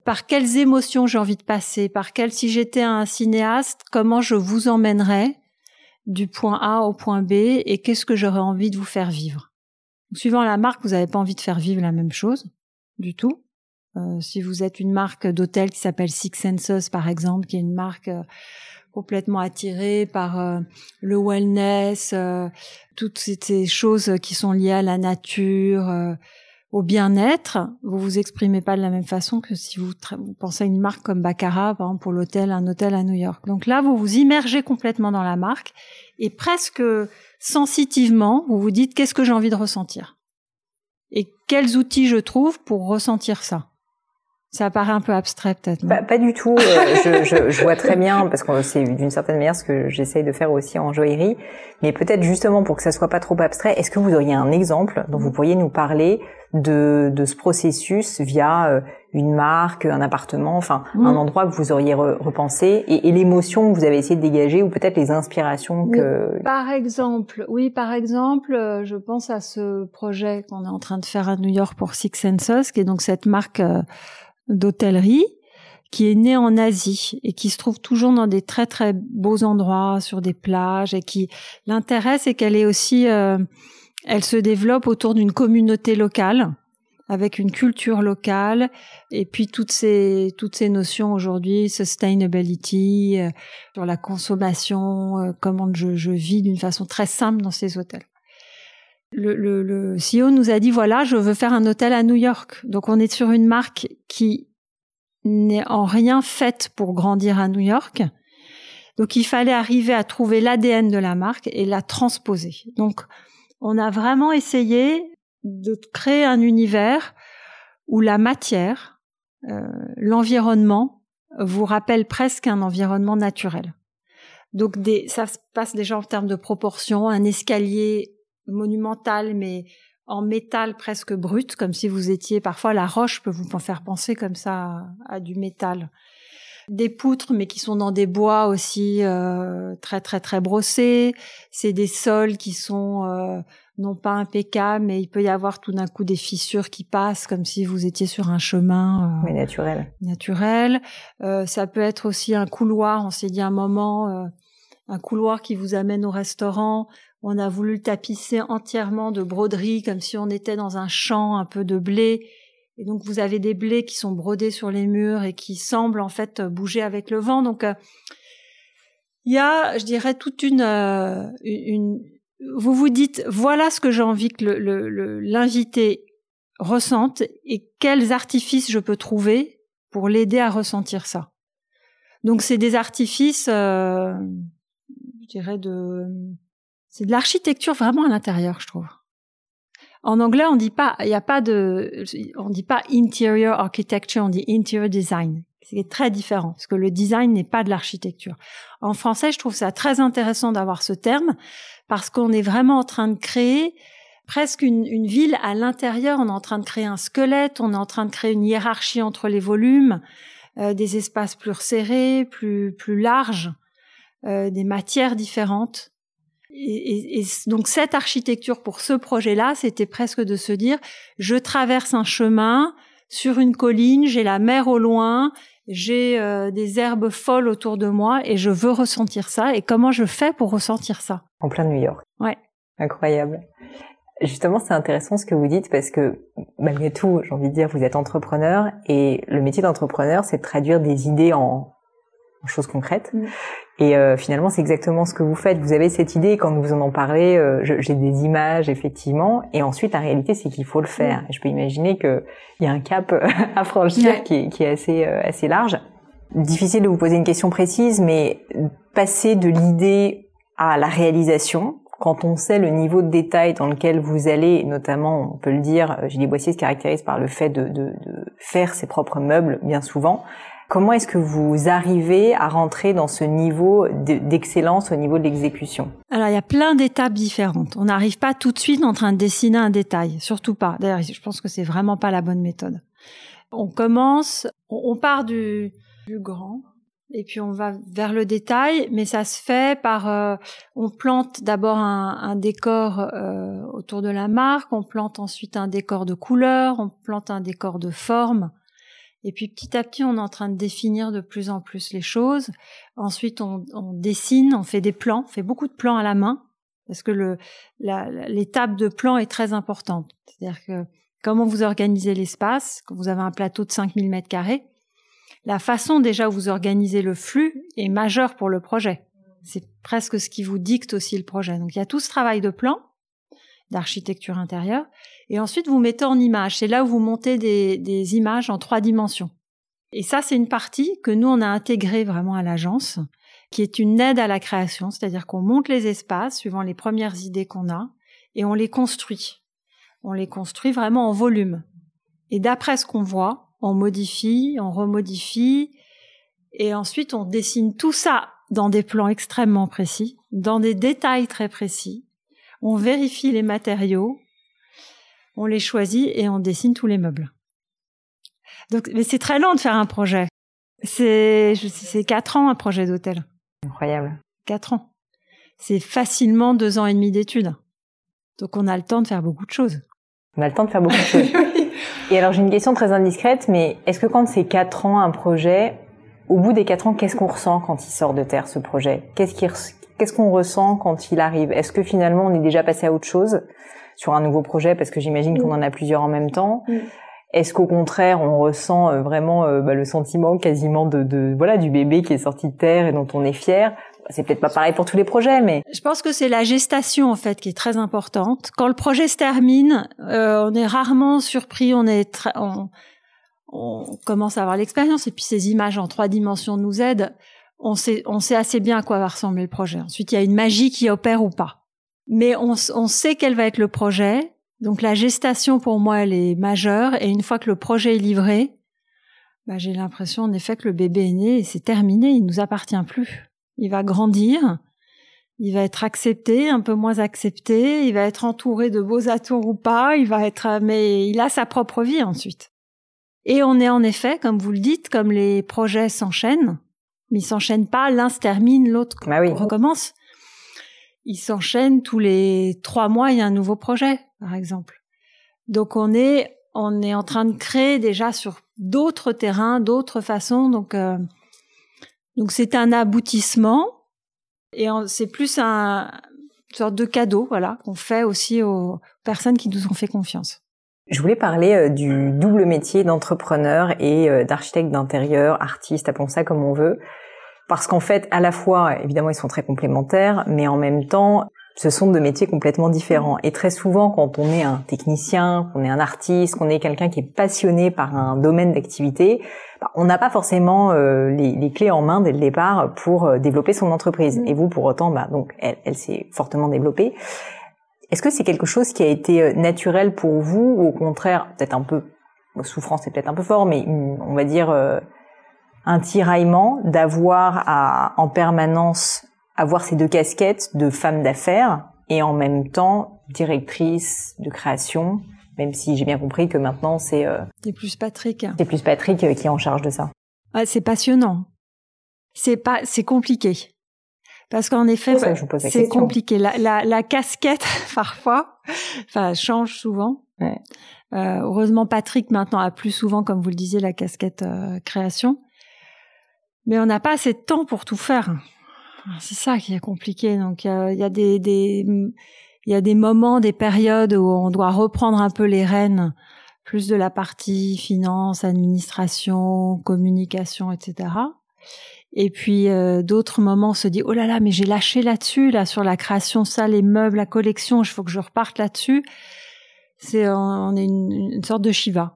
par quelles émotions j'ai envie de passer, par quel, si j'étais un cinéaste, comment je vous emmènerais du point A au point B et qu'est-ce que j'aurais envie de vous faire vivre. Suivant la marque, vous n'avez pas envie de faire vivre la même chose du tout. Euh, si vous êtes une marque d'hôtel qui s'appelle Six Senses, par exemple, qui est une marque euh, complètement attirée par euh, le wellness, euh, toutes ces, ces choses qui sont liées à la nature, euh, au bien-être, vous vous exprimez pas de la même façon que si vous, tra- vous pensez à une marque comme Baccarat, par exemple, pour l'hôtel, un hôtel à New York. Donc là, vous vous immergez complètement dans la marque et presque sensitivement, vous vous dites qu'est-ce que j'ai envie de ressentir et quels outils je trouve pour ressentir ça. Ça paraît un peu abstrait peut-être, non ? Pas, pas du tout. Euh, je, je, je vois très bien, parce que c'est d'une certaine manière ce que j'essaye de faire aussi en joaillerie. Mais peut-être justement pour que ça soit pas trop abstrait, est-ce que vous auriez un exemple dont vous pourriez nous parler de, de ce processus via euh, une marque, un appartement, enfin mmh. un endroit que vous auriez re, repensé et, et l'émotion que vous avez essayé de dégager ou peut-être les inspirations que... Oui, par exemple, oui, par exemple, euh, je pense à ce projet qu'on est en train de faire à New York pour Six Senses, qui est donc cette marque euh, d'hôtellerie qui est née en Asie et qui se trouve toujours dans des très très beaux endroits, sur des plages, et qui l'intérêt c'est qu'elle est aussi euh, elle se développe autour d'une communauté locale avec une culture locale et puis toutes ces toutes ces notions aujourd'hui, sustainability, euh, sur la consommation, euh, comment je, je vis d'une façon très simple dans ces hôtels. Le, le, le C E O nous a dit, voilà, je veux faire un hôtel à New York. Donc, on est sur une marque qui n'est en rien faite pour grandir à New York. Donc, il fallait arriver à trouver l'A D N de la marque et la transposer. Donc, on a vraiment essayé de créer un univers où la matière, euh, l'environnement, vous rappelle presque un environnement naturel. Donc, des, ça se passe déjà en termes de proportions, un escalier monumental, mais en métal presque brut, comme si vous étiez... Parfois, la roche peut vous faire penser comme ça à, à du métal. Des poutres, mais qui sont dans des bois aussi euh, très, très, très brossés. C'est des sols qui sont euh, non pas impeccables, mais il peut y avoir tout d'un coup des fissures qui passent, comme si vous étiez sur un chemin... Euh, oui, naturel. Naturel. Euh, ça peut être aussi un couloir, on s'est dit un moment... Euh, un couloir qui vous amène au restaurant. On a voulu le tapisser entièrement de broderies, comme si on était dans un champ un peu de blé. Et donc, vous avez des blés qui sont brodés sur les murs et qui semblent, en fait, bouger avec le vent. Donc, euh, il y a, je dirais, toute une, euh, une... Vous vous dites, voilà ce que j'ai envie que le, le, le, l'invité ressente et quels artifices je peux trouver pour l'aider à ressentir ça. Donc, c'est des artifices... Euh, je dirais de, c'est de l'architecture vraiment à l'intérieur, je trouve. En anglais, on dit pas, il y a pas de, on dit pas interior architecture, on dit interior design. C'est très différent, parce que le design n'est pas de l'architecture. En français, je trouve ça très intéressant d'avoir ce terme, parce qu'on est vraiment en train de créer presque une, une ville à l'intérieur. On est en train de créer un squelette, on est en train de créer une hiérarchie entre les volumes, euh, des espaces plus resserrés, plus, plus larges. Euh, des matières différentes. Et, et, et donc cette architecture pour ce projet-là, c'était presque de se dire, je traverse un chemin sur une colline, j'ai la mer au loin, j'ai euh, des herbes folles autour de moi et je veux ressentir ça. Et comment je fais pour ressentir ça ? En plein New York. Ouais. Incroyable. Justement, c'est intéressant ce que vous dites parce que malgré tout, j'ai envie de dire, vous êtes entrepreneur et le métier d'entrepreneur, c'est de traduire des idées en, en choses concrètes. Mmh. Et euh, finalement, c'est exactement ce que vous faites. Vous avez cette idée, quand vous en en parlez, euh, je, j'ai des images, effectivement. Et ensuite, la réalité, c'est qu'il faut le faire. Et je peux imaginer qu'il y a un cap à franchir ouais. qui, est, qui est assez, euh, assez large. Difficile de vous poser une question précise, mais passer de l'idée à la réalisation, quand on sait le niveau de détail dans lequel vous allez, notamment, on peut le dire, Julie Boissier se caractérise par le fait de, de, de faire ses propres meubles, bien souvent. Comment est-ce que vous arrivez à rentrer dans ce niveau d'excellence au niveau de l'exécution ? Alors, il y a plein d'étapes différentes. On n'arrive pas tout de suite en train de dessiner un détail, surtout pas. D'ailleurs, je pense que c'est vraiment pas la bonne méthode. On commence, on part du, du grand, et puis on va vers le détail, mais ça se fait par... Euh, on plante d'abord un, un décor euh, autour de la marque, on plante ensuite un décor de couleur, on plante un décor de forme. Et puis petit à petit, on est en train de définir de plus en plus les choses. Ensuite, on, on dessine, on fait des plans, on fait beaucoup de plans à la main, parce que le, la, l'étape de plan est très importante. C'est-à-dire que comment vous organisez l'espace, quand vous avez un plateau de cinq mille mètres carrés, la façon déjà où vous organisez le flux est majeure pour le projet. C'est presque ce qui vous dicte aussi le projet. Donc il y a tout ce travail de plan, d'architecture intérieure, et ensuite vous mettez en image. C'est là où vous montez des, des images en trois dimensions. Et ça, c'est une partie que nous, on a intégrée vraiment à l'agence, qui est une aide à la création, c'est-à-dire qu'on monte les espaces suivant les premières idées qu'on a, et on les construit. On les construit vraiment en volume. Et d'après ce qu'on voit, on modifie, on remodifie, et ensuite on dessine tout ça dans des plans extrêmement précis, dans des détails très précis. On vérifie les matériaux, on les choisit et on dessine tous les meubles. Donc, mais c'est très long de faire un projet. C'est, c'est quatre ans un projet d'hôtel. Incroyable. Quatre ans. C'est facilement deux ans et demi d'études. Donc on a le temps de faire beaucoup de choses. On a le temps de faire beaucoup de choses. Et alors j'ai une question très indiscrète, mais est-ce que quand c'est quatre ans un projet, au bout des quatre ans, qu'est-ce qu'on ressent quand il sort de terre ce projet ? Qu'est-ce qui Qu'est-ce qu'on ressent quand il arrive ? Est-ce que finalement on est déjà passé à autre chose sur un nouveau projet, parce que j'imagine mmh. qu'on en a plusieurs en même temps. Mmh. Est-ce qu'au contraire on ressent vraiment euh, bah, le sentiment quasiment de, de voilà du bébé qui est sorti de terre et dont on est fier ? C'est peut-être pas pareil pour tous les projets, mais je pense que c'est la gestation en fait qui est très importante. Quand le projet se termine, euh, on est rarement surpris, on est tra- on, on commence à avoir l'expérience et puis ces images en trois dimensions nous aident. On sait, on sait assez bien à quoi va ressembler le projet. Ensuite, il y a une magie qui opère ou pas. Mais on, on sait quel va être le projet. Donc, la gestation, pour moi, elle est majeure. Et une fois que le projet est livré, bah, j'ai l'impression, en effet, que le bébé est né et c'est terminé. Il nous appartient plus. Il va grandir. Il va être accepté, un peu moins accepté. Il va être entouré de beaux atours ou pas. Il va être, mais il a sa propre vie ensuite. Et on est en effet, comme vous le dites, comme les projets s'enchaînent. Mais ils s'enchaînent pas, l'un se termine, l'autre bah oui. recommence. Ils s'enchaînent tous les trois mois, il y a un nouveau projet, par exemple. Donc on est, on est en train de créer déjà sur d'autres terrains, d'autres façons. Donc, euh, donc c'est un aboutissement et on, c'est plus un une sorte de cadeau, voilà, qu'on fait aussi aux personnes qui nous ont fait confiance. Je voulais parler euh, du double métier d'entrepreneur et euh, d'architecte d'intérieur, artiste, appelons ça comme on veut. Parce qu'en fait, à la fois, évidemment, ils sont très complémentaires, mais en même temps, ce sont deux métiers complètement différents. Et très souvent, quand on est un technicien, qu'on est un artiste, qu'on est quelqu'un qui est passionné par un domaine d'activité, bah, on n'a pas forcément euh, les, les clés en main dès le départ pour euh, développer son entreprise. Et vous, pour autant, bah, donc, elle, elle s'est fortement développée. Est-ce que c'est quelque chose qui a été naturel pour vous ou au contraire, peut-être un peu, souffrance c'est peut-être un peu fort, mais on va dire euh, un tiraillement d'avoir à, en permanence, avoir ces deux casquettes de femme d'affaires et en même temps directrice de création, même si j'ai bien compris que maintenant c'est... Euh, c'est plus Patrick. C'est plus Patrick euh, qui est en charge de ça. Ah, c'est passionnant. C'est pas, c'est compliqué. Parce qu'en effet, c'est, c'est question. compliqué. La, la, la casquette, parfois, enfin, change souvent. Ouais. Euh, heureusement, Patrick, maintenant, a plus souvent, comme vous le disiez, la casquette euh, création. Mais on n'a pas assez de temps pour tout faire. C'est ça qui est compliqué. Donc, il euh, y a des, des, il y a des moments, des périodes où on doit reprendre un peu les rênes, plus de la partie finance, administration, communication, et cetera. Et puis euh, d'autres moments on se dit oh là là mais j'ai lâché là-dessus là sur la création, ça, les meubles, la collection, il faut que je reparte là-dessus. C'est on est une, une sorte de Shiva.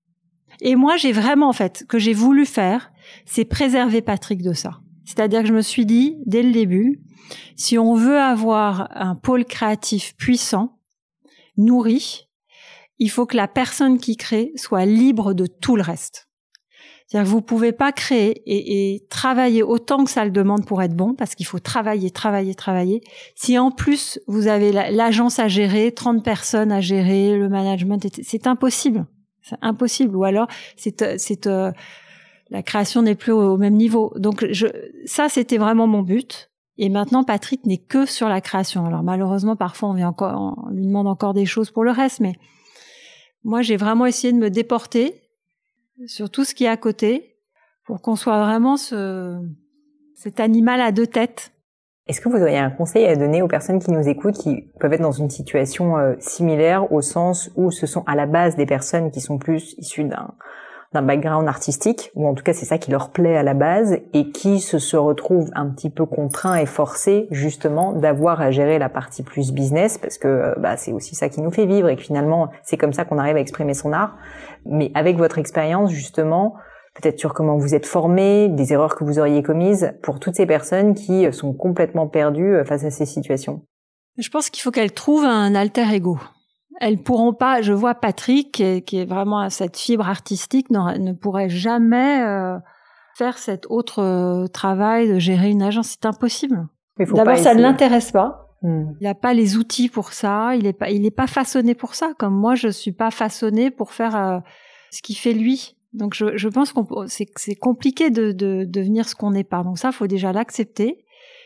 Et moi j'ai vraiment en fait que j'ai voulu faire, c'est préserver Patrick de ça. C'est-à-dire que je me suis dit dès le début, si on veut avoir un pôle créatif puissant, nourri, il faut que la personne qui crée soit libre de tout le reste. C'est-à-dire que vous pouvez pas créer et, et travailler autant que ça le demande pour être bon, parce qu'il faut travailler, travailler, travailler. Si en plus vous avez l'agence à gérer, trente personnes à gérer, le management, c'est impossible. C'est impossible. Ou alors, c'est, c'est euh, la création n'est plus au, au même niveau. Donc je, ça, c'était vraiment mon but. Et maintenant, Patrick n'est que sur la création. Alors malheureusement, parfois, on, vient encore, on lui demande encore des choses pour le reste, mais moi, j'ai vraiment essayé de me déporter. sur tout ce qui est à côté, pour qu'on soit vraiment ce, cet animal à deux têtes. Est-ce que vous auriez un conseil à donner aux personnes qui nous écoutent, qui peuvent être dans une situation euh, similaire, au sens où ce sont à la base des personnes qui sont plus issues d'un, d'un background artistique, ou en tout cas c'est ça qui leur plaît à la base, et qui se, se retrouvent un petit peu contraints et forcés justement d'avoir à gérer la partie plus business, parce que euh, bah, c'est aussi ça qui nous fait vivre, et que finalement c'est comme ça qu'on arrive à exprimer son art. Mais avec votre expérience justement, peut-être sur comment vous êtes formé, des erreurs que vous auriez commises, pour toutes ces personnes qui sont complètement perdues face à ces situations. Je pense qu'il faut qu'elles trouvent un alter ego. Elles pourront pas, je vois Patrick, qui est, qui est vraiment cette fibre artistique, ne, ne pourrait jamais euh, faire cet autre euh, travail de gérer une agence. C'est impossible. D'abord, ça ne l'intéresse pas. Hmm. Il n'a pas les outils pour ça. Il est pas, il est pas façonné pour ça. Comme moi, je suis pas façonnée pour faire euh, ce qu'il fait lui. Donc, je, je pense qu'on c'est, c'est compliqué de, de, de devenir ce qu'on n'est pas. Donc ça, faut déjà l'accepter.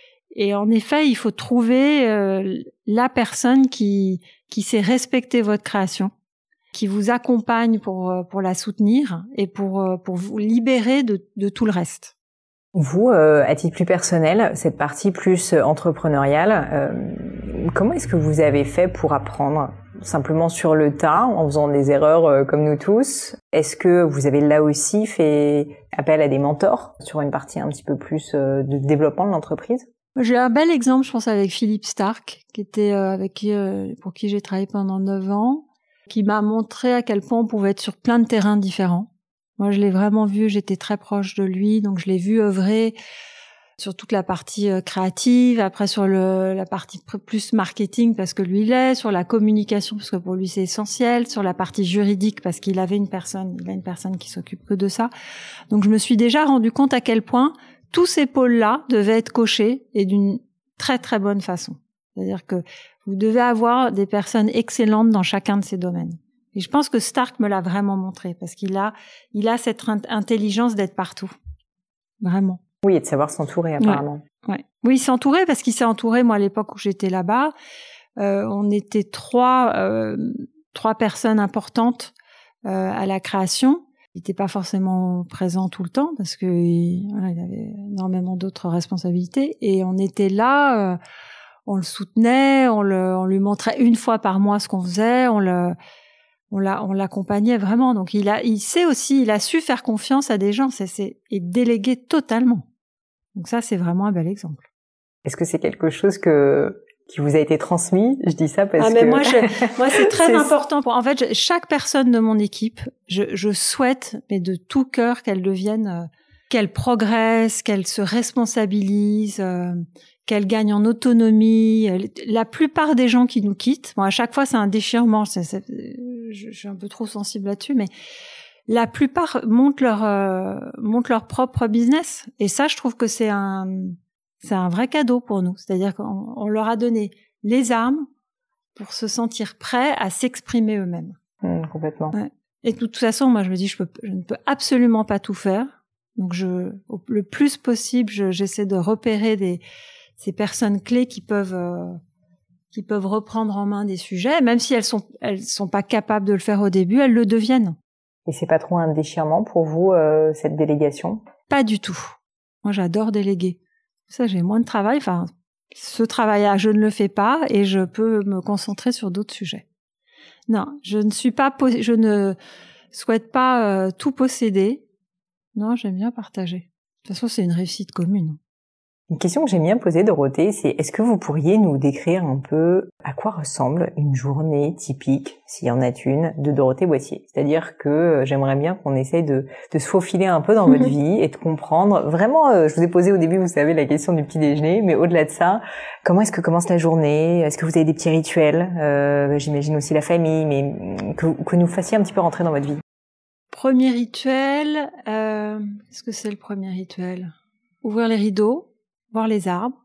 Et en effet, il faut trouver euh, la personne qui qui sait respecter votre création, qui vous accompagne pour pour la soutenir et pour pour vous libérer de de tout le reste. Vous, euh, à titre plus personnel, cette partie plus entrepreneuriale, euh, comment est-ce que vous avez fait pour apprendre? Simplement sur le tas, en faisant des erreurs euh, comme nous tous? Est-ce que vous avez là aussi fait appel à des mentors sur une partie un petit peu plus euh, de développement de l'entreprise? J'ai un bel exemple, je pense, avec Philippe Stark, qui était euh, avec qui, euh, pour qui j'ai travaillé pendant neuf ans, qui m'a montré à quel point on pouvait être sur plein de terrains différents. Moi, je l'ai vraiment vu, j'étais très proche de lui, donc je l'ai vu œuvrer sur toute la partie euh, créative, après sur le, la partie plus marketing, parce que lui il est, sur la communication, parce que pour lui c'est essentiel, sur la partie juridique, parce qu'il avait une personne, il a une personne qui s'occupe que de ça. Donc je me suis déjà rendu compte à quel point tous ces pôles-là devaient être cochés et d'une très très bonne façon. C'est-à-dire que vous devez avoir des personnes excellentes dans chacun de ces domaines. Et je pense que Stark me l'a vraiment montré, parce qu'il a, il a cette intelligence d'être partout. Vraiment. Oui, et de savoir s'entourer apparemment. Ouais, ouais. Oui, s'entourer, parce qu'il s'est entouré, moi à l'époque où j'étais là-bas, euh, on était trois, euh, trois personnes importantes euh, à la création. Il n'était pas forcément présent tout le temps parce que voilà, il avait énormément d'autres responsabilités et on était là, euh, on le soutenait, on, le, on lui montrait une fois par mois ce qu'on faisait, on le, on l'a, on l'accompagnait vraiment. Donc il a, il sait aussi, il a su faire confiance à des gens, c'est, c'est et déléguer totalement. Donc ça, c'est vraiment un bel exemple. Est-ce que c'est quelque chose que qui vous a été transmis? Je dis ça parce ah, mais que moi, je, moi, c'est très c'est... important. Pour, en fait, je, chaque personne de mon équipe, je, je souhaite, mais de tout cœur, qu'elle devienne, euh, qu'elle progresse, qu'elle se responsabilise, euh, qu'elle gagne en autonomie. La plupart des gens qui nous quittent, bon, à chaque fois, c'est un déchirement. C'est, c'est, je, je suis un peu trop sensible là-dessus, mais la plupart montent leur, euh, montent leur propre business. Et ça, je trouve que c'est un, c'est un vrai cadeau pour nous. C'est-à-dire qu'on on leur a donné les armes pour se sentir prêts à s'exprimer eux-mêmes. Mmh, complètement. Ouais. Et de toute façon, moi, je me dis, je, peux, je ne peux absolument pas tout faire. Donc, je, le plus possible, je, j'essaie de repérer des, ces personnes clés qui peuvent, euh, qui peuvent reprendre en main des sujets, même si elles sont, elles sont pas capables de le faire au début, elles le deviennent. Et c'est pas trop un déchirement pour vous, euh, cette délégation? Pas du tout. Moi, j'adore déléguer. Ça, j'ai moins de travail. Enfin, ce travail-là, je ne le fais pas et je peux me concentrer sur d'autres sujets. Non, je ne suis pas, je ne souhaite pas euh, tout posséder. Non, j'aime bien partager. De toute façon, c'est une réussite commune. Une question que j'aime bien poser, Dorothée, c'est est-ce que vous pourriez nous décrire un peu à quoi ressemble une journée typique, s'il y en a une, de Dorothée Boissier? C'est-à-dire que j'aimerais bien qu'on essaye de, de se faufiler un peu dans votre vie et de comprendre. Vraiment, euh, je vous ai posé au début, vous savez, la question du petit déjeuner, mais au-delà de ça, comment est-ce que commence la journée? Est-ce que vous avez des petits rituels? euh, J'imagine aussi la famille, mais que, que nous fassiez un petit peu rentrer dans votre vie. Premier rituel, euh, qu'est-ce que c'est le premier rituel? Ouvrir les rideaux. Voir les arbres,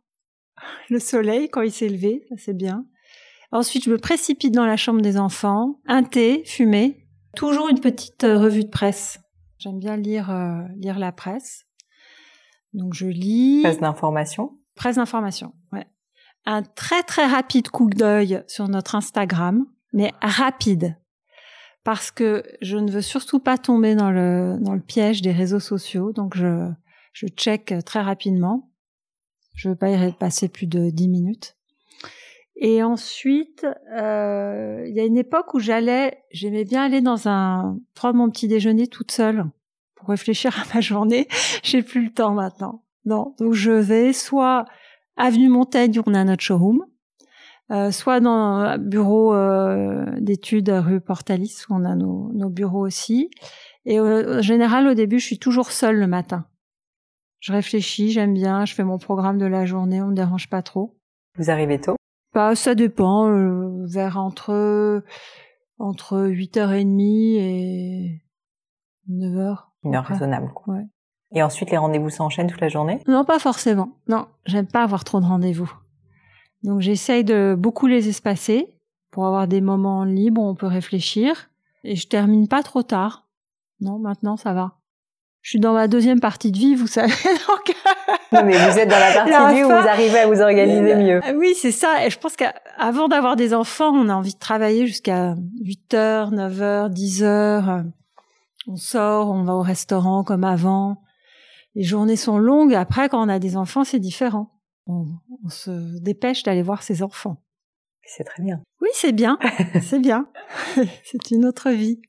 le soleil quand il s'est levé, ça c'est bien. Ensuite, je me précipite dans la chambre des enfants, un thé, fumer, toujours une petite euh, revue de presse. J'aime bien lire euh, lire la presse. Donc je lis. Presse d'information. Presse d'information, ouais. Un très très rapide coup d'œil sur notre Instagram, mais rapide. parce que je ne veux surtout pas tomber dans le dans le piège des réseaux sociaux, donc je je check très rapidement. Je veux pas y passer plus de dix minutes. Et ensuite, euh, il y a une époque où j'allais, j'aimais bien aller dans un prendre mon petit déjeuner toute seule pour réfléchir à ma journée. J'ai plus le temps maintenant. Non, donc je vais soit avenue Montaigne où on a notre showroom, euh, soit dans un bureau euh, d'études rue Portalis où on a nos, nos bureaux aussi. Et euh, en général, au début, je suis toujours seule le matin. Je réfléchis, j'aime bien, je fais mon programme de la journée, on me dérange pas trop. Vous arrivez tôt? Bah, ça dépend, euh, vers entre entre huit heures trente et neuf heures. Une heure raisonnable, quoi. Ouais. Et ensuite, les rendez-vous s'enchaînent toute la journée? Non, pas forcément. Non, j'aime pas avoir trop de rendez-vous. Donc, j'essaye de beaucoup les espacer pour avoir des moments libres où on peut réfléchir. Et je termine pas trop tard. Non, maintenant, ça va. Je suis dans ma deuxième partie de vie, vous savez. Donc... Non, mais vous êtes dans la partie de vie où vous arrivez à vous organiser mieux. Oui, c'est ça. Et je pense qu'avant d'avoir des enfants, on a envie de travailler jusqu'à huit heures, neuf heures, dix heures. On sort, on va au restaurant comme avant. Les journées sont longues. Après, quand on a des enfants, c'est différent. On, on se dépêche d'aller voir ses enfants. C'est très bien. Oui, c'est bien. C'est bien. C'est une autre vie.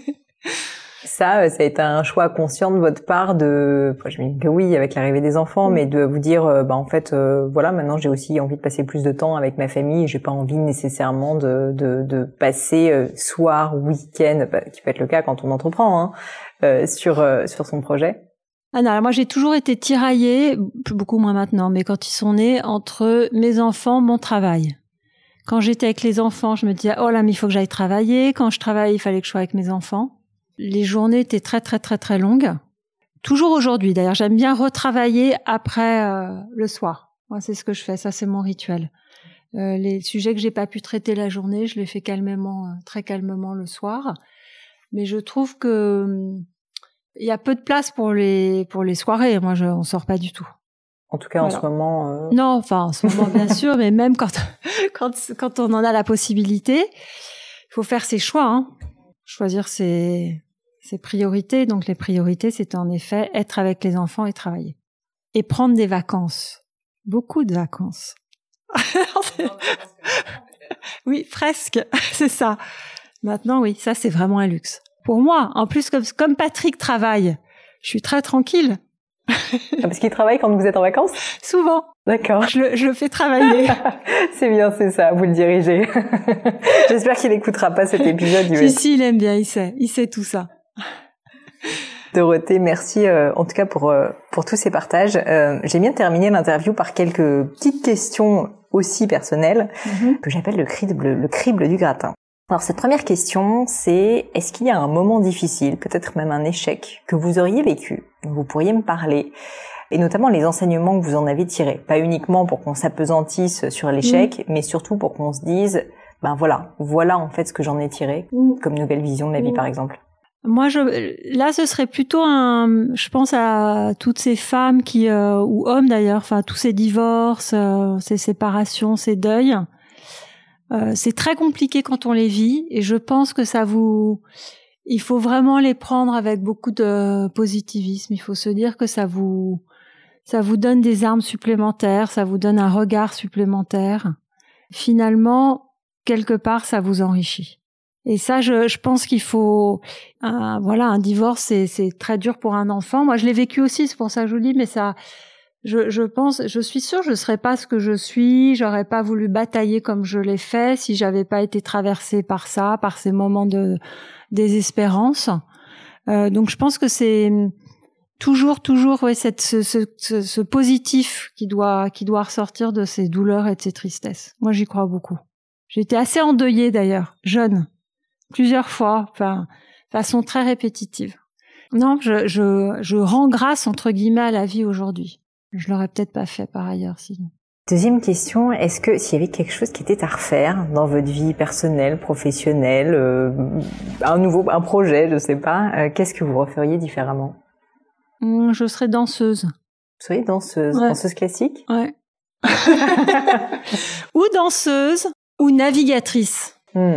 Ça, ça a été un choix conscient de votre part de, enfin, je me dis que oui, avec l'arrivée des enfants, mais de vous dire, euh, bah en fait, euh, voilà, maintenant j'ai aussi envie de passer plus de temps avec ma famille. Et j'ai pas envie nécessairement de de, de passer euh, soir, week-end, bah, qui peut être le cas quand on entreprend, hein, euh, sur euh, sur son projet. Ah non, moi j'ai toujours été tiraillée, beaucoup moins maintenant, mais quand ils sont nés, entre mes enfants, mon travail. Quand j'étais avec les enfants, je me disais, oh là, mais il faut que j'aille travailler. Quand je travaillais, il fallait que je sois avec mes enfants. Les journées étaient très, très, très, très longues. Toujours aujourd'hui, d'ailleurs, j'aime bien retravailler après euh, le soir. Moi, c'est ce que je fais, ça, c'est mon rituel. Euh, les sujets que j'ai pas pu traiter la journée, je les fais calmement, euh, très calmement le soir. Mais je trouve que il y a peu de place pour les pour les soirées. Moi, je, on sort pas du tout. En tout cas, voilà. En ce moment. Euh... Non, enfin, en ce moment, bien sûr, mais même quand quand quand on en a la possibilité, il faut faire ses choix. Hein. Choisir ses ses priorités. Donc, les priorités, c'est en effet être avec les enfants et travailler et prendre des vacances. Beaucoup de vacances. Oui, presque. C'est ça. Maintenant, oui, ça, c'est vraiment un luxe. Pour moi, en plus, comme, comme Patrick travaille, je suis très tranquille. Parce qu'il travaille quand vous êtes en vacances? Souvent. D'accord. Je le, je le fais travailler. C'est bien, c'est ça, vous le dirigez. J'espère qu'il n'écoutera pas cet épisode. Si, si, il aime bien, il sait. Il sait tout ça. Dorothée, merci euh, en tout cas pour euh, pour tous ces partages. Euh, j'ai bien terminé l'interview par quelques petites questions aussi personnelles mm-hmm. que j'appelle le crible, le crible du gratin. Alors cette première question, c'est est-ce qu'il y a un moment difficile, peut-être même un échec, que vous auriez vécu, dont vous pourriez me parler, et notamment les enseignements que vous en avez tirés, pas uniquement pour qu'on s'apesantisse sur l'échec, mmh. mais surtout pour qu'on se dise, ben voilà, voilà en fait ce que j'en ai tiré, mmh. comme nouvelle vision de la vie mmh. par exemple. Moi, je, là, ce serait plutôt un, je pense à toutes ces femmes qui, euh, ou hommes d'ailleurs, enfin tous ces divorces, euh, ces séparations, ces deuils. Euh, c'est très compliqué quand on les vit et je pense que ça vous, il faut vraiment les prendre avec beaucoup de positivisme. Il faut se dire que ça vous, ça vous donne des armes supplémentaires, ça vous donne un regard supplémentaire. Finalement, quelque part, ça vous enrichit. Et ça, je, je pense qu'il faut, un, voilà, un divorce, c'est, c'est très dur pour un enfant. Moi, je l'ai vécu aussi, c'est pour ça que je vous le dis, mais ça, je, je pense, je suis sûre, je serais pas ce que je suis, j'aurais pas voulu batailler comme je l'ai fait si j'avais pas été traversée par ça, par ces moments de désespérance. Euh, donc, je pense que c'est toujours, toujours, ouais, cette, ce, ce, ce, ce positif qui doit, qui doit ressortir de ces douleurs et de ces tristesses. Moi, j'y crois beaucoup. J'ai été assez endeuillée d'ailleurs, jeune, plusieurs fois, enfin, de façon très répétitive. Non, je, je, je rends grâce entre guillemets à la vie aujourd'hui. Je l'aurais peut-être pas fait par ailleurs sinon. Deuxième question, est-ce que s'il y avait quelque chose qui était à refaire dans votre vie personnelle, professionnelle, euh, un nouveau, un projet, je sais pas, euh, qu'est-ce que vous referiez différemment? Mmh, je serais danseuse. Vous seriez danseuse, ouais. Danseuse classique? Ouais. Ou danseuse, ou navigatrice. Mmh.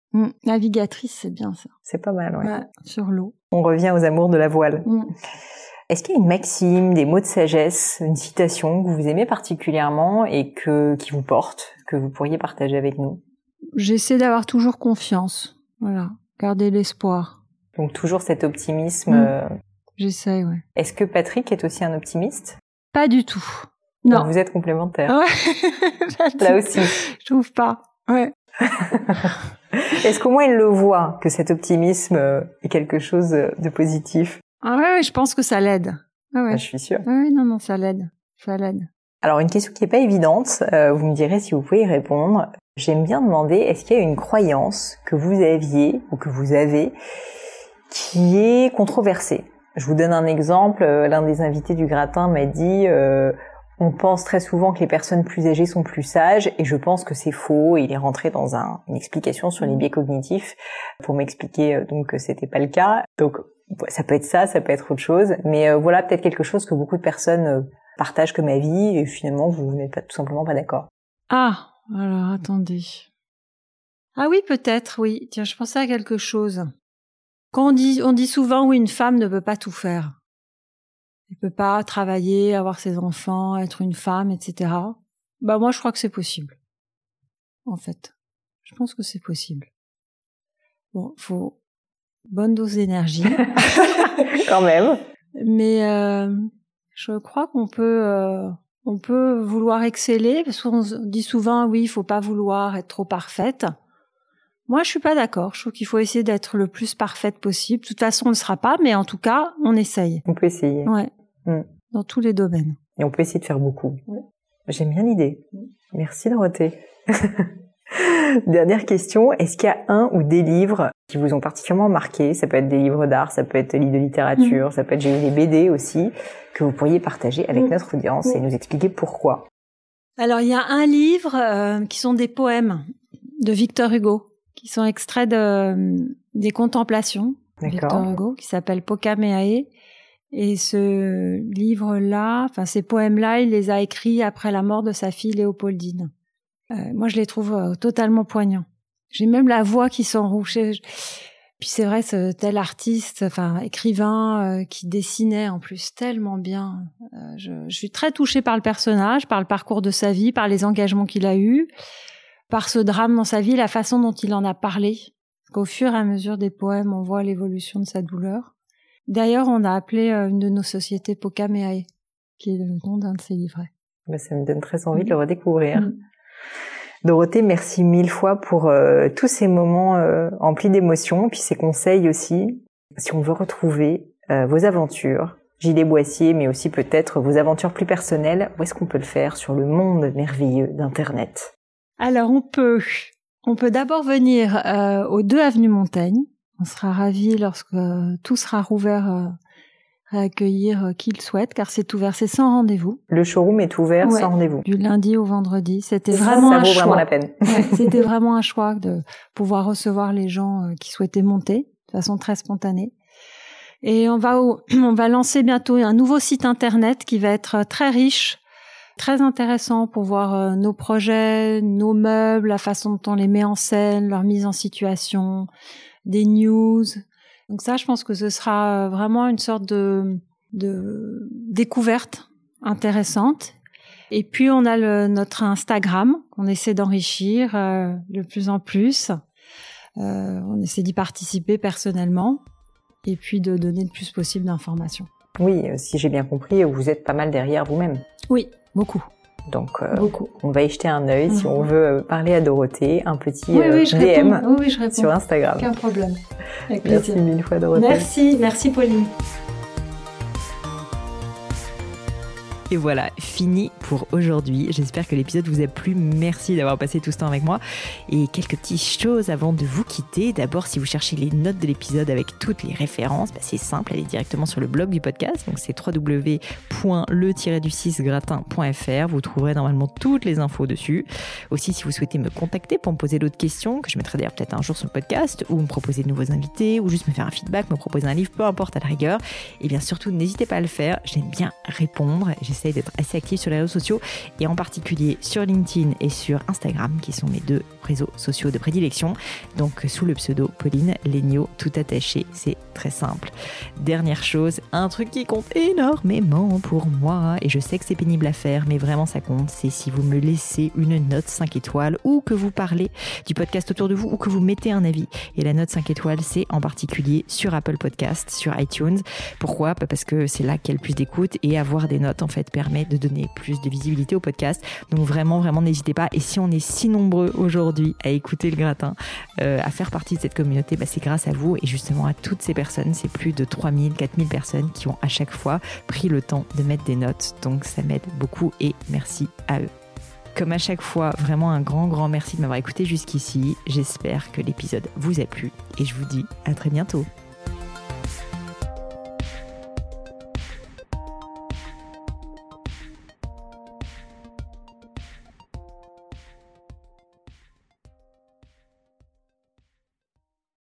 Mmh. Navigatrice, c'est bien ça. C'est pas mal, ouais. Ouais, sur l'eau. On revient aux amours de la voile. Mmh. Est-ce qu'il y a une maxime, des mots de sagesse, une citation que vous aimez particulièrement et que qui vous porte, que vous pourriez partager avec nous? J'essaie d'avoir toujours confiance. Voilà. Garder l'espoir. Donc toujours cet optimisme. Mmh. Euh... J'essaie, ouais. Est-ce que Patrick est aussi un optimiste? Pas du tout. Non. Donc vous êtes complémentaires. Ouais. Là aussi. Je trouve pas. Ouais. Est-ce qu'au moins il le voit, que cet optimisme est quelque chose de positif? Ah ouais, ouais, je pense que ça l'aide. Ah ouais. Ah, je suis sûre. Ouais, non, non, ça l'aide. Ça l'aide. Alors une question qui n'est pas évidente, euh, vous me direz si vous pouvez y répondre. J'aime bien demander, est-ce qu'il y a une croyance que vous aviez ou que vous avez qui est controversée? Je vous donne un exemple. L'un des invités du gratin m'a dit euh, on pense très souvent que les personnes plus âgées sont plus sages, et je pense que c'est faux. Et il est rentré dans un, une explication sur les biais cognitifs pour m'expliquer euh, donc que c'était pas le cas. Donc ça peut être ça, ça peut être autre chose, mais euh, voilà peut-être quelque chose que beaucoup de personnes euh, partagent comme avis, et finalement vous n'êtes pas tout simplement pas d'accord. Ah, alors attendez. Ah oui, peut-être, oui. Tiens, je pensais à quelque chose. Quand on dit, on dit souvent, oui, une femme ne peut pas tout faire. Elle peut pas travailler, avoir ses enfants, être une femme, et cetera. Bah moi, je crois que c'est possible. En fait, je pense que c'est possible. Bon, faut bonne dose d'énergie. Quand même. Mais euh, je crois qu'on peut, euh, on peut vouloir exceller, parce qu'on dit souvent, oui, il faut pas vouloir être trop parfaite. Moi, je suis pas d'accord. Je trouve qu'il faut essayer d'être le plus parfaite possible. De toute façon, on ne le sera pas, mais en tout cas, on essaye. On peut essayer. Ouais. Mm. Dans tous les domaines. Et on peut essayer de faire beaucoup. Ouais. J'aime bien l'idée. Merci Dorothée. Dernière question, est-ce qu'il y a un ou des livres qui vous ont particulièrement marqué? Ça peut être des livres d'art, ça peut être des livres de littérature, mmh. ça peut être j'ai eu des B D aussi, que vous pourriez partager avec mmh. notre audience mmh. et nous expliquer pourquoi. Alors il y a un livre euh, qui sont des poèmes de Victor Hugo, qui sont extraits de, des Contemplations de Victor Hugo, qui s'appelle Pokameae. Et ce livre-là, enfin ces poèmes-là, il les a écrits après la mort de sa fille Léopoldine. Euh, moi, je les trouve euh, totalement poignants. J'ai même la voix qui s'enrouge. Puis c'est vrai, ce tel artiste, enfin écrivain, euh, qui dessinait en plus tellement bien. Euh, je, je suis très touchée par le personnage, par le parcours de sa vie, par les engagements qu'il a eus, par ce drame dans sa vie, la façon dont il en a parlé. Qu'au fur et à mesure des poèmes, on voit l'évolution de sa douleur. D'ailleurs, on a appelé euh, une de nos sociétés Pokameae, qui est le nom d'un de ses livrets. Ben, ça me donne très envie mmh. de le redécouvrir. Mmh. Dorothée, merci mille fois pour euh, tous ces moments euh, emplis d'émotions, puis ces conseils aussi. Si on veut retrouver euh, vos aventures, Gilet Boissier, mais aussi peut-être vos aventures plus personnelles, où est-ce qu'on peut le faire sur le monde merveilleux d'Internet? Alors, on peut, on peut d'abord venir euh, aux deux avenues Montaigne. On sera ravis lorsque euh, tout sera rouvert euh, à accueillir euh, qui le souhaite, car c'est ouvert, c'est sans rendez-vous. Le showroom est ouvert ouais, sans rendez-vous. Du lundi au vendredi. C'était vraiment ça un vaut choix. Vraiment la peine. Ouais, c'était vraiment un choix de pouvoir recevoir les gens euh, qui souhaitaient monter de façon très spontanée. Et on va, au, on va lancer bientôt un nouveau site internet qui va être très riche, très intéressant pour voir euh, nos projets, nos meubles, la façon dont on les met en scène, leur mise en situation, des news. Donc ça, je pense que ce sera vraiment une sorte de, de découverte intéressante. Et puis, on a le, notre Instagram qu'on essaie d'enrichir euh, de plus en plus. Euh, on essaie d'y participer personnellement et puis de donner le plus possible d'informations. Oui, si j'ai bien compris, vous êtes pas mal derrière vous-même. Oui, beaucoup. Donc, euh, beaucoup. On va y jeter un œil. Mmh. Si on veut parler à Dorothée, un petit oui, oui, euh, D M oui, oui, je réponds. sur Instagram. Aucun problème. Avec merci plaisir. mille fois, Dorothée. Merci, merci Pauline. Et voilà, fini pour aujourd'hui. J'espère que l'épisode vous a plu. Merci d'avoir passé tout ce temps avec moi. Et quelques petites choses avant de vous quitter. D'abord, si vous cherchez les notes de l'épisode avec toutes les références, bah c'est simple, allez directement sur le blog du podcast. Donc c'est w w w point le tiret du six gratin point f r. Vous trouverez normalement toutes les infos dessus. Aussi, si vous souhaitez me contacter pour me poser d'autres questions, que je mettrai d'ailleurs peut-être un jour sur le podcast, ou me proposer de nouveaux invités, ou juste me faire un feedback, me proposer un livre, peu importe à la rigueur, et bien surtout, n'hésitez pas à le faire. J'aime bien répondre. J'espère j'essaye d'être assez active sur les réseaux sociaux et en particulier sur LinkedIn et sur Instagram qui sont mes deux réseaux sociaux de prédilection. Donc sous le pseudo Pauline Léniaud, tout attaché, c'est très simple. Dernière chose, un truc qui compte énormément pour moi et je sais que c'est pénible à faire mais vraiment ça compte, c'est si vous me laissez une note cinq étoiles ou que vous parlez du podcast autour de vous ou que vous mettez un avis. Et la note cinq étoiles, c'est en particulier sur Apple Podcast, sur iTunes. Pourquoi ? Parce que c'est là qu'il y a le plus d'écoute et avoir des notes en fait permet de donner plus de visibilité au podcast. Donc vraiment, vraiment n'hésitez pas. Et si on est si nombreux aujourd'hui à écouter le gratin, euh, à faire partie de cette communauté, bah, c'est grâce à vous et justement à toutes ces personnes. C'est plus de trois mille, quatre mille personnes qui ont à chaque fois pris le temps de mettre des notes. Donc ça m'aide beaucoup et merci à eux. Comme à chaque fois, vraiment un grand, grand merci de m'avoir écouté jusqu'ici. J'espère que l'épisode vous a plu et je vous dis à très bientôt.